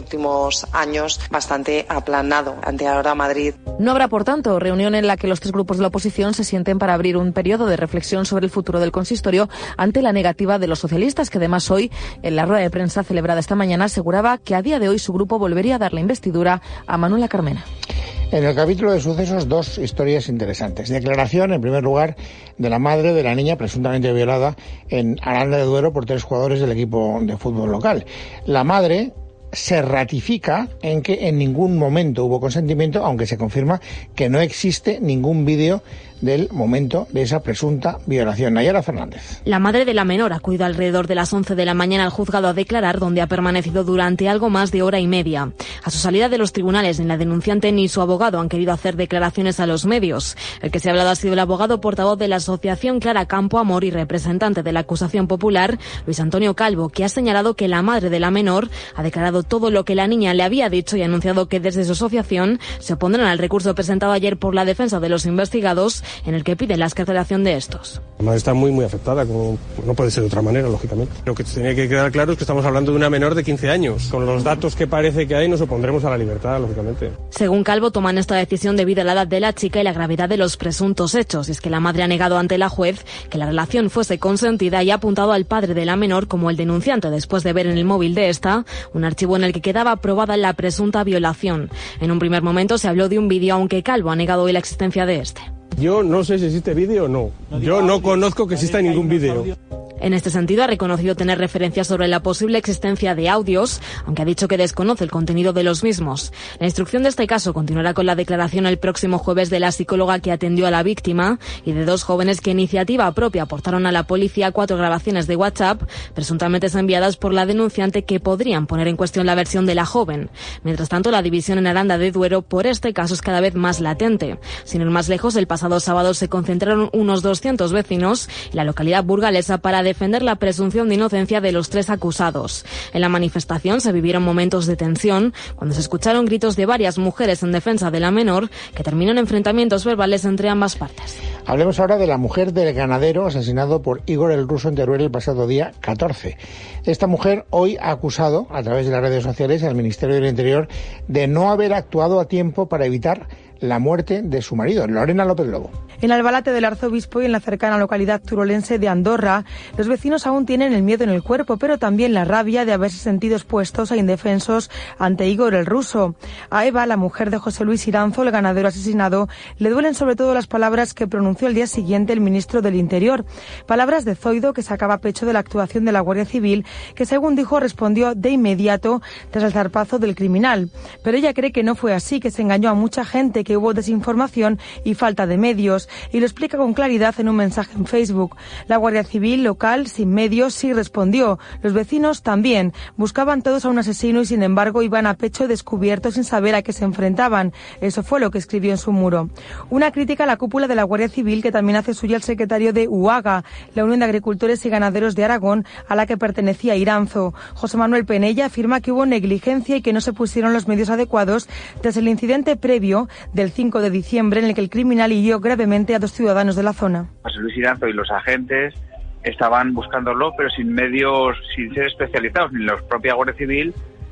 últimos años bastante aplanado ante ahora Madrid. No habrá, por tanto, reunión en la que los tres grupos de la oposición se sienten para abrir un periodo de reflexión sobre el futuro del consistorio ante la negativa de los socialistas, que además hoy, en la rueda de prensa celebrada esta mañana, aseguraba que a día de hoy su grupo volvería a dar la investidura a Manuela Carmena. En el capítulo de sucesos, dos historias interesantes. Declaración, en primer lugar, de la madre de la niña presuntamente violada en Aranda de Duero por tres jugadores del equipo de fútbol local. La madre se ratifica en que en ningún momento hubo consentimiento, aunque se confirma que no existe ningún vídeo del momento de esa presunta violación. Nayara Fernández. La madre de la menor acudió alrededor de las once de la mañana al juzgado a declarar, donde ha permanecido durante algo más de hora y media. A su salida de los tribunales, ni la denunciante ni su abogado han querido hacer declaraciones a los medios. El que se ha hablado ha sido el abogado portavoz de la asociación Clara Campo Amor y representante de la acusación popular, Luis Antonio Calvo, que ha señalado que la madre de la menor ha declarado todo lo que la niña le había dicho y ha anunciado que desde su asociación se opondrán al recurso presentado ayer por la defensa de los investigados, en el que piden la excarcelación de estos. La madre está muy muy afectada, como no puede ser de otra manera, lógicamente. Lo que tenía que quedar claro es que estamos hablando de una menor de quince años. Con los datos que parece que hay nos opondremos a la libertad, lógicamente. Según Calvo, toman esta decisión debido a la edad de la chica y la gravedad de los presuntos hechos. Y es que la madre ha negado ante la juez que la relación fuese consentida y ha apuntado al padre de la menor como el denunciante, después de ver en el móvil de esta un archivo en el que quedaba aprobada la presunta violación. En un primer momento se habló de un vídeo, aunque Calvo ha negado hoy la existencia de este. Yo no sé si existe vídeo o no. Yo no conozco que exista ningún vídeo. En este sentido, ha reconocido tener referencias sobre la posible existencia de audios, aunque ha dicho que desconoce el contenido de los mismos. La instrucción de este caso continuará con la declaración el próximo jueves de la psicóloga que atendió a la víctima y de dos jóvenes que, a iniciativa propia, aportaron a la policía cuatro grabaciones de WhatsApp, presuntamente enviadas por la denunciante, que podrían poner en cuestión la versión de la joven. Mientras tanto, la división en Aranda de Duero por este caso es cada vez más latente. Sin ir más lejos, el pasado sábado se concentraron unos doscientos vecinos en la localidad burgalesa para defender la presunción de inocencia de los tres acusados. En la manifestación se vivieron momentos de tensión cuando se escucharon gritos de varias mujeres en defensa de la menor, que terminó en enfrentamientos verbales entre ambas partes. Hablemos ahora de la mujer del ganadero asesinado por Igor el Ruso en Teruel el pasado día catorce. Esta mujer hoy ha acusado, a través de las redes sociales, al Ministerio del Interior de no haber actuado a tiempo para evitar la muerte de su marido. Lorena López Lobo. En Albalate del Arzobispo y en la cercana localidad turolense de Andorra, los vecinos aún tienen el miedo en el cuerpo, pero también la rabia de haberse sentido expuestos e indefensos ante Igor el Ruso. A Eva, la mujer de José Luis Iranzo, el ganadero asesinado, le duelen sobre todo las palabras que pronunció el día siguiente el ministro del Interior. Palabras de Zoido, que sacaba pecho de la actuación de la Guardia Civil, que según dijo respondió de inmediato tras el zarpazo del criminal. Pero ella cree que no fue así, que se engañó a mucha gente, que hubo desinformación y falta de medios, y lo explica con claridad en un mensaje en Facebook. La Guardia Civil local, sin medios, sí respondió. Los vecinos también. Buscaban todos a un asesino y, sin embargo, iban a pecho descubierto sin saber a qué se enfrentaban. Eso fue lo que escribió en su muro. Una crítica a la cúpula de la Guardia Civil, que también hace suya el secretario de U A G A, la Unión de Agricultores y Ganaderos de Aragón, a la que pertenecía Iranzo. José Manuel Penella afirma que hubo negligencia y que no se pusieron los medios adecuados tras el incidente previo del cinco de diciembre, en el que el criminal hirió gravemente a dos ciudadanos de la zona. José Luis Iranzo y los agentes estaban buscándolo, pero sin medios, sin ser especializados, ni la propia Guardia Civil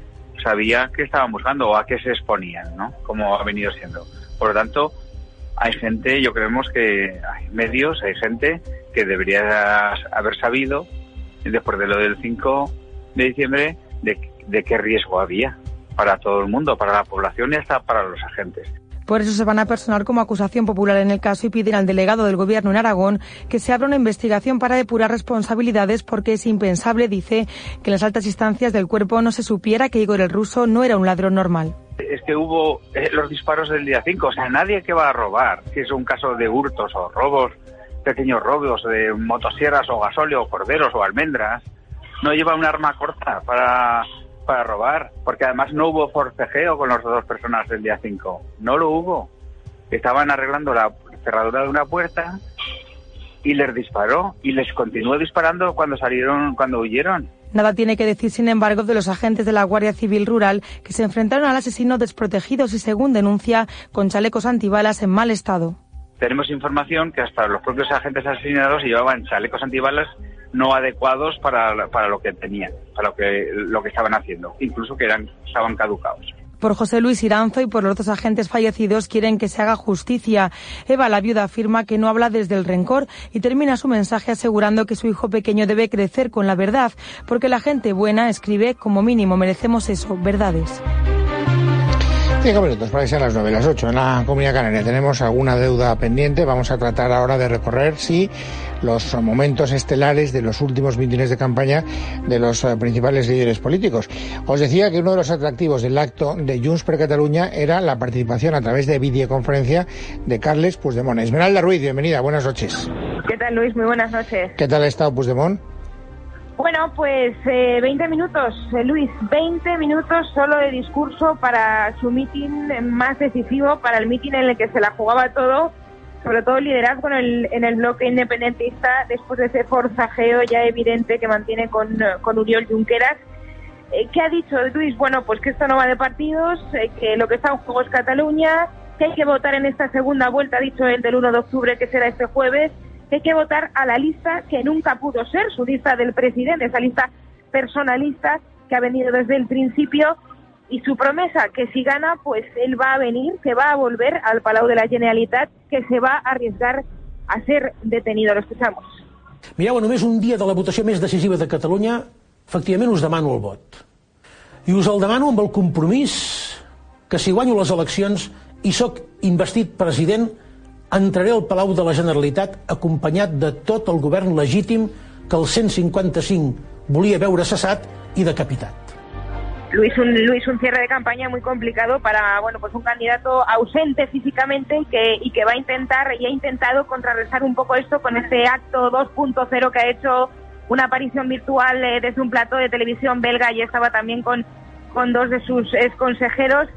sabía qué estaban buscando o a qué se exponían, ¿no? Como ha venido siendo. Por lo tanto, hay gente, yo creemos que hay medios, hay gente que debería haber sabido, después de lo del cinco de diciembre, de, de qué riesgo había para todo el mundo, para la población y hasta para los agentes. Por eso se van a personar como acusación popular en el caso y piden al delegado del Gobierno en Aragón que se abra una investigación para depurar responsabilidades, porque es impensable, dice, que en las altas instancias del cuerpo no se supiera que Igor el Ruso no era un ladrón normal. Es que hubo eh, los disparos del día cinco, o sea, nadie que va a robar, si es un caso de hurtos o robos, pequeños robos de motosierras o gasóleo o corderos o almendras, no lleva un arma corta para... para robar, porque además no hubo forcejeo con las dos personas del día cinco, no lo hubo. Estaban arreglando la cerradura de una puerta y les disparó y les continuó disparando cuando salieron, cuando huyeron. Nada tiene que decir, sin embargo, de los agentes de la Guardia Civil Rural que se enfrentaron al asesino desprotegidos y, según denuncia, con chalecos antibalas en mal estado. Tenemos información que hasta los propios agentes asesinados llevaban chalecos antibalas no adecuados para, para lo que tenían, para lo que, lo que estaban haciendo, incluso que eran, estaban caducados. Por José Luis Iranzo y por los otros agentes fallecidos quieren que se haga justicia. Eva, la viuda, afirma que no habla desde el rencor y termina su mensaje asegurando que su hijo pequeño debe crecer con la verdad, porque la gente buena, escribe, como mínimo merecemos eso, verdades. Cinco minutos para que sean las nueve, las ocho en la Comunidad Canaria. Tenemos alguna deuda pendiente. Vamos a tratar ahora de recorrer, sí, los momentos estelares de los últimos mítines de campaña de los uh, principales líderes políticos. Os decía que uno de los atractivos del acto de Junts per Catalunya era la participación a través de videoconferencia de Carles Puigdemont. Esmeralda Ruiz, bienvenida, buenas noches. ¿Qué tal, Luis? Muy buenas noches. ¿Qué tal ha estado Puigdemont? Bueno, pues eh, veinte minutos, eh, Luis, veinte minutos solo de discurso para su mitin más decisivo, para el mitin en el que se la jugaba todo, sobre todo el liderazgo en el, en el bloque independentista, después de ese forcajeo ya evidente que mantiene con, con Oriol Junqueras. Eh, ¿Qué ha dicho Luis? Bueno, pues que esto no va de partidos, eh, que lo que está en juego es Cataluña, que hay que votar en esta segunda vuelta, ha dicho él, del uno de octubre, que será este jueves, que hay que votar a la lista que nunca pudo ser su lista del presidente, esa lista personalista que ha venido desde el principio, y su promesa, que si gana, pues él va a venir, que va a volver al Palau de la Generalitat, que se va a arriesgar a ser detenido. Lo escuchamos. Mireu, només un dia de la votació més decisiva de Catalunya, efectivament us demano el vot. I us el demano amb el compromís que si guanyo les eleccions i sóc investit president, entraré al Palau de la Generalitat acompanyat de tot el govern legítim que el cent cinquanta-cinc volia veure cessat i decapitat. Luis un, Luis, un cierre de campaña muy complicado para, bueno, pues un candidato ausente físicamente y que, y que va a intentar y ha intentado contrarrestar un poco esto con este acto dos punto cero que ha hecho una aparición virtual eh, desde un plató de televisión belga, y estaba también con, con dos de sus ex consejeros,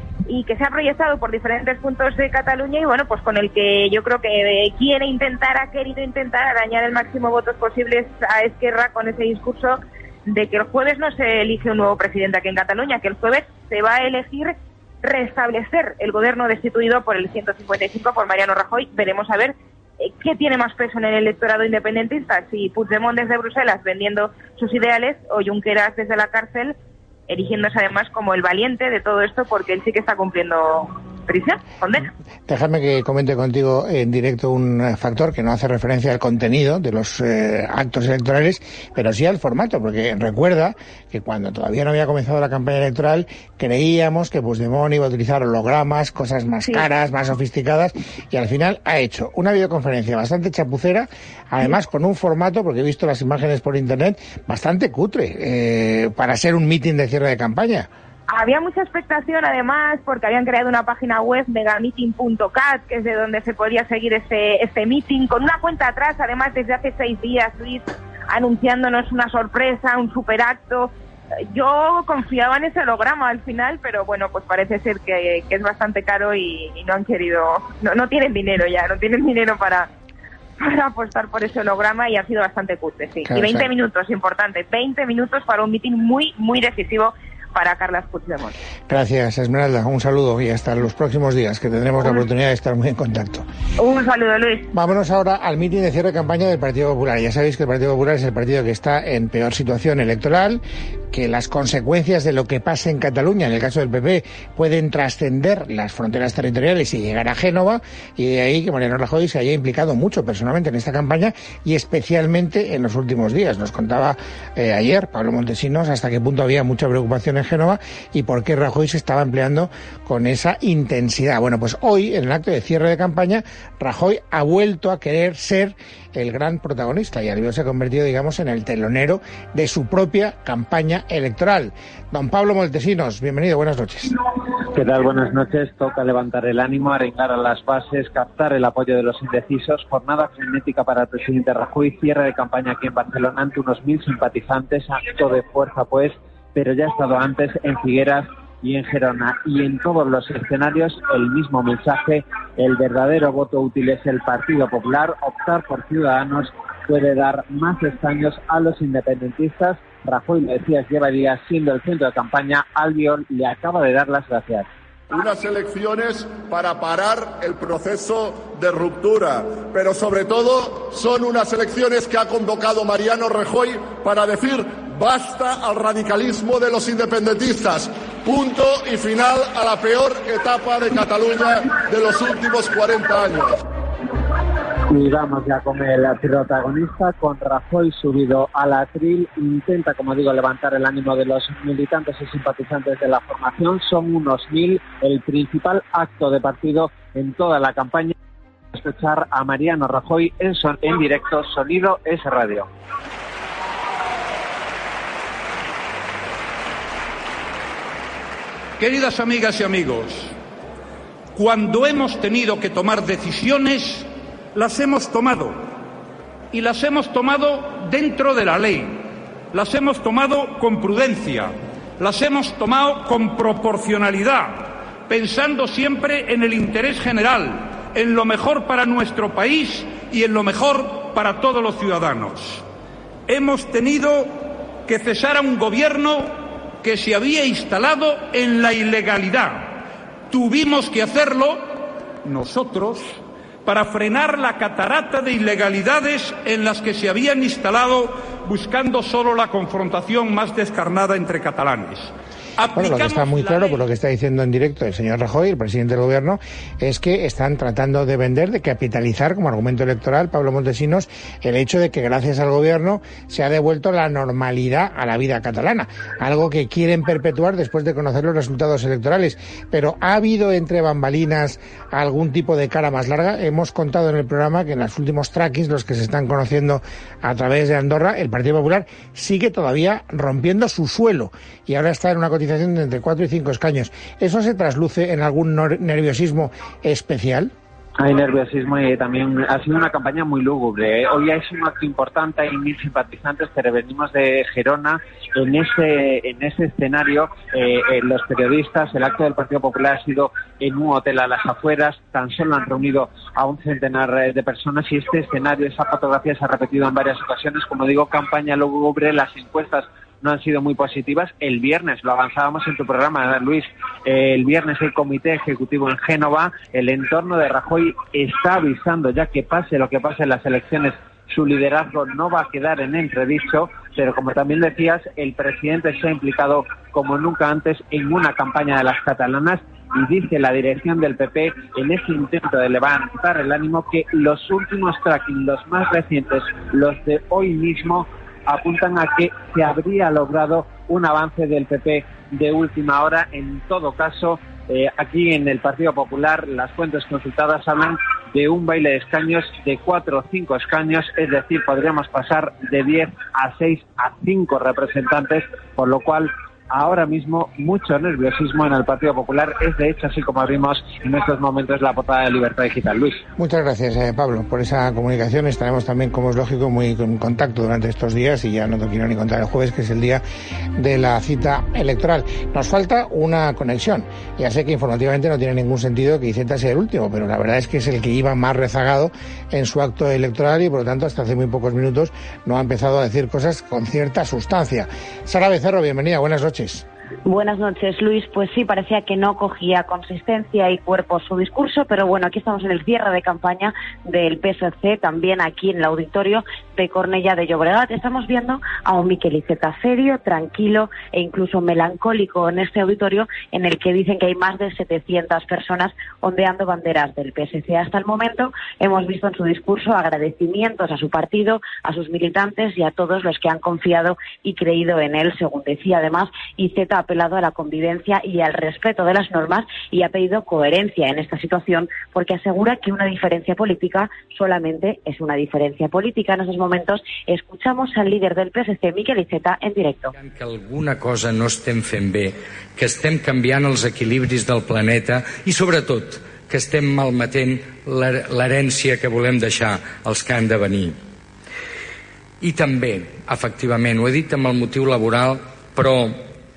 y que se ha proyectado por diferentes puntos de Cataluña, y bueno, pues con el que yo creo que quiere intentar, ha querido intentar arañar el máximo votos posibles a Esquerra con ese discurso de que el jueves no se elige un nuevo presidente aquí en Cataluña, que el jueves se va a elegir restablecer el gobierno destituido por el ciento cincuenta y cinco por Mariano Rajoy. Veremos a ver eh, qué tiene más peso en el electorado independentista, si Puigdemont desde Bruselas vendiendo sus ideales o Junqueras desde la cárcel, erigiéndose además como el valiente de todo esto, porque él sí que está cumpliendo prisión, condena. Déjame que comente contigo en directo un factor que no hace referencia al contenido de los eh, actos electorales, pero sí al formato, porque recuerda que cuando todavía no había comenzado la campaña electoral creíamos que Puigdemont iba a utilizar hologramas, cosas más sí. caras, más sofisticadas, y al final ha hecho una videoconferencia bastante chapucera, además con un formato, porque he visto las imágenes por internet, bastante cutre, eh, para ser un mitin de cierre de campaña. Había mucha expectación, además, porque habían creado una página web, megameeting punto cat, que es de donde se podía seguir este, este meeting, con una cuenta atrás, además, desde hace seis días, Luis, anunciándonos una sorpresa, un superacto. Yo confiaba en ese holograma al final, pero bueno, pues parece ser que, que es bastante caro y, y no han querido, no, no tienen dinero ya, no tienen dinero para... para apostar por ese holograma, y ha sido bastante cutre, sí. Claro, y veinte minutos, importante, veinte minutos para un mitin muy, muy decisivo para Carles Puigdemont. Gracias, Esmeralda. Un saludo y hasta los próximos días, que tendremos un... la oportunidad de estar muy en contacto. Un saludo, Luis. Vámonos ahora al mitin de cierre de campaña del Partido Popular. Ya sabéis que el Partido Popular es el partido que está en peor situación electoral, que las consecuencias de lo que pase en Cataluña, en el caso del P P, pueden trascender las fronteras territoriales y llegar a Génova, y de ahí que Mariano Rajoy se haya implicado mucho personalmente en esta campaña, y especialmente en los últimos días. Nos contaba eh, ayer Pablo Montesinos hasta qué punto había mucha preocupación en Génova y por qué Rajoy se estaba empleando con esa intensidad. Bueno, pues hoy, en el acto de cierre de campaña, Rajoy ha vuelto a querer ser el gran protagonista, y Albiol se ha convertido, digamos, en el telonero de su propia campaña electoral. Don Pablo Montesinos, bienvenido, buenas noches. ¿Qué tal? Buenas noches. Toca levantar el ánimo, arengar a las bases, captar el apoyo de los indecisos. Jornada frenética para el presidente Rajoy, cierre de campaña aquí en Barcelona ante unos mil simpatizantes, acto de fuerza pues, pero ya ha estado antes en Figueras y en Gerona, y en todos los escenarios el mismo mensaje: el verdadero voto útil es el Partido Popular, optar por Ciudadanos puede dar más escaños a los independentistas. Rajoy, lo decías, lleva días siendo el centro de campaña. Albiol le acaba de dar las gracias. unas elecciones para parar el proceso de ruptura, pero sobre todo son unas elecciones que ha convocado Mariano Rajoy para decir basta al radicalismo de los independentistas, punto y final a la peor etapa de Cataluña de los últimos cuarenta años. Y vamos ya con el protagonista, con Rajoy subido al atril, intenta, como digo, levantar el ánimo de los militantes y simpatizantes de la formación. Son unos mil, el principal acto de partido en toda la campaña. Escuchar a Mariano Rajoy en, son, en directo, Sonido es Radio. Queridas amigas y amigos, cuando hemos tenido que tomar decisiones, las hemos tomado, y las hemos tomado dentro de la ley, las hemos tomado con prudencia, las hemos tomado con proporcionalidad, pensando siempre en el interés general, en lo mejor para nuestro país y en lo mejor para todos los ciudadanos. Hemos tenido que cesar a un gobierno que se había instalado en la ilegalidad. Tuvimos que hacerlo nosotros para frenar la catarata de ilegalidades en las que se habían instalado, buscando solo la confrontación más descarnada entre catalanes. Bueno, lo que está muy claro por lo que está diciendo en directo el señor Rajoy, el presidente del Gobierno, es que están tratando de vender, de capitalizar como argumento electoral, Pablo Montesinos, el hecho de que gracias al Gobierno se ha devuelto la normalidad a la vida catalana, algo que quieren perpetuar después de conocer los resultados electorales. Pero ¿ha habido entre bambalinas algún tipo de cara más larga? Hemos contado en el programa que en los últimos trackings, los que se están conociendo a través de Andorra, el Partido Popular sigue todavía rompiendo su suelo y ahora está en una cotización de entre cuatro y cinco escaños. ¿Eso se trasluce en algún nerviosismo especial? Hay nerviosismo y también ha sido una campaña muy lúgubre. Hoy es un acto importante, hay mil simpatizantes, pero venimos de Gerona. En ese, en ese escenario, eh, eh, los periodistas, el acto del Partido Popular ha sido en un hotel a las afueras, tan solo han reunido a un centenar de personas y este escenario, esa fotografía se ha repetido en varias ocasiones. Como digo, campaña lúgubre, las encuestas no han sido muy positivas. El viernes, lo avanzábamos en tu programa, Luis, eh, el viernes el Comité Ejecutivo en Génova, el entorno de Rajoy está avisando ya que pase lo que pase en las elecciones, su liderazgo no va a quedar en entredicho, pero como también decías, el presidente se ha implicado como nunca antes en una campaña de las catalanas y dice la dirección del P P en ese intento de levantar el ánimo que los últimos tracking, los más recientes, los de hoy mismo, apuntan a que se habría logrado un avance del P P de última hora. En todo caso, eh, aquí en el Partido Popular las fuentes consultadas hablan de un baile de escaños de cuatro o cinco escaños, es decir, podríamos pasar de diez a seis a cinco representantes, por lo cual ahora mismo mucho nerviosismo en el Partido Popular. Es de hecho así como abrimos en estos momentos la portada de Libertad Digital. Luis. Muchas gracias, eh, Pablo, por esa comunicación. Estaremos también, como es lógico, muy en contacto durante estos días y ya no te quiero ni contar el jueves, que es el día de la cita electoral. Nos falta una conexión. Ya sé que informativamente no tiene ningún sentido que Iceta sea el último, pero la verdad es que es el que iba más rezagado en su acto electoral y por lo tanto hasta hace muy pocos minutos no ha empezado a decir cosas con cierta sustancia. Sara Becerro, bienvenida, buenas noches. Buenas noches, Luis. Pues sí, parecía que no cogía consistencia y cuerpo su discurso, pero bueno, aquí estamos en el cierre de campaña del P S C, también aquí en el auditorio de Cornellá de Llobregat. Estamos viendo a un Miquel Iceta serio, tranquilo e incluso melancólico en este auditorio, en el que dicen que hay más de setecientas personas ondeando banderas del P S C. Hasta el momento hemos visto en su discurso agradecimientos a su partido, a sus militantes y a todos los que han confiado y creído en él. Según decía además, Iceta ha apelado a la convivencia y al respeto de las normas y ha pedido coherencia en esta situación, porque asegura que una diferencia política solamente es una diferencia política. En esos momentos escuchamos al líder del P S C, Miquel Iceta, en directo. Que alguna cosa no estem fent bé, que estem canviant els equilibris del planeta i sobretot que estem malmetent l'herència que volem deixar als que han de venir. I també, efectivament, ho he dit amb el motiu laboral, però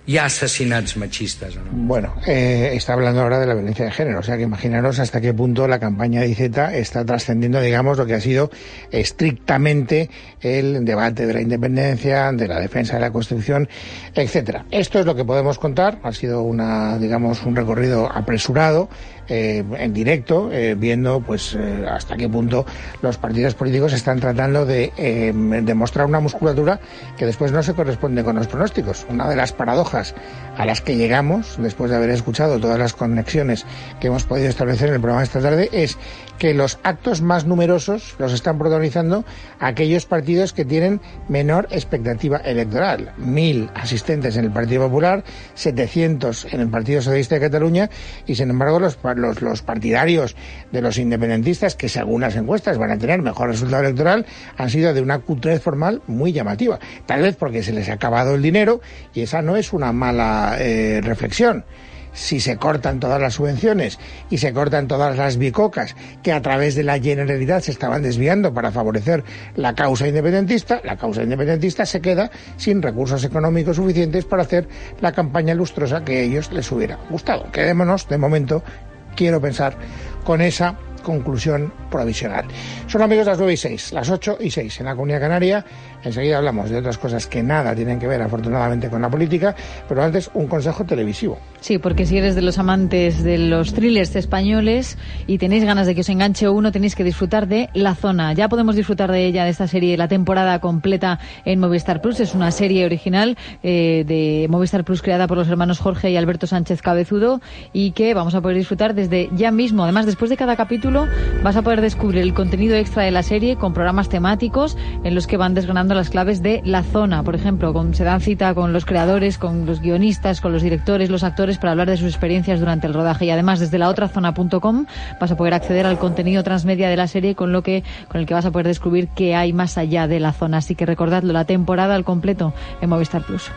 hi ha assassinats machistes o no? Bueno, eh, está hablando ahora de la violencia de género, o sea que imaginaros hasta qué punto la campaña de I Z está trascendiendo, digamos, lo que ha sido estrictamente el debate de la independencia, de la defensa de la Constitución, etcétera. Esto es lo que podemos contar, ha sido una, digamos, un recorrido apresurado, eh, en directo, eh, viendo pues eh, hasta qué punto los partidos políticos están tratando de eh, demostrar una musculatura que después no se corresponde con los pronósticos. Una de las paradojas a las que llegamos, después de haber escuchado todas las conexiones que hemos podido establecer en el programa esta tarde, es que los actos más numerosos los están protagonizando aquellos partidos que tienen menor expectativa electoral. Mil asistentes en el Partido Popular, setecientos en el Partido Socialista de Cataluña, y sin embargo los, los, los partidarios de los independentistas, que según las encuestas van a tener mejor resultado electoral, han sido de una cutrez formal muy llamativa. Tal vez porque se les ha acabado el dinero, y esa no es una mala eh, reflexión. Si se cortan todas las subvenciones y se cortan todas las bicocas que a través de la Generalidad se estaban desviando para favorecer la causa independentista, la causa independentista se queda sin recursos económicos suficientes para hacer la campaña lustrosa que a ellos les hubiera gustado. Quedémonos, de momento, quiero pensar, con esa conclusión provisional. Son, amigos, las nueve y seis, las ocho y seis en la Comunidad Canaria. Enseguida hablamos de otras cosas que nada tienen que ver, afortunadamente, con la política, pero antes un consejo televisivo. Sí, porque si eres de los amantes de los thrillers españoles y tenéis ganas de que os enganche uno, tenéis que disfrutar de La Zona. Ya podemos disfrutar de ella, de esta serie, la temporada completa en Movistar Plus. Es una serie original eh, de Movistar Plus creada por los hermanos Jorge y Alberto Sánchez Cabezudo, y que vamos a poder disfrutar desde ya mismo. Además, después de cada capítulo vas a poder descubrir el contenido extra de la serie con programas temáticos en los que van desgranando las claves de La Zona. Por ejemplo, con, se dan cita con los creadores, con los guionistas, con los directores, los actores, para hablar de sus experiencias durante el rodaje. Y además, desde la otra zona punto com vas a poder acceder al contenido transmedia de la serie, con lo que con el que vas a poder descubrir qué hay más allá de La Zona. Así que recordadlo, la temporada al completo en Movistar Plus.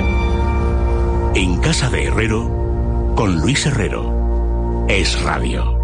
En casa de Herrero, con Luis Herrero. Es Radio.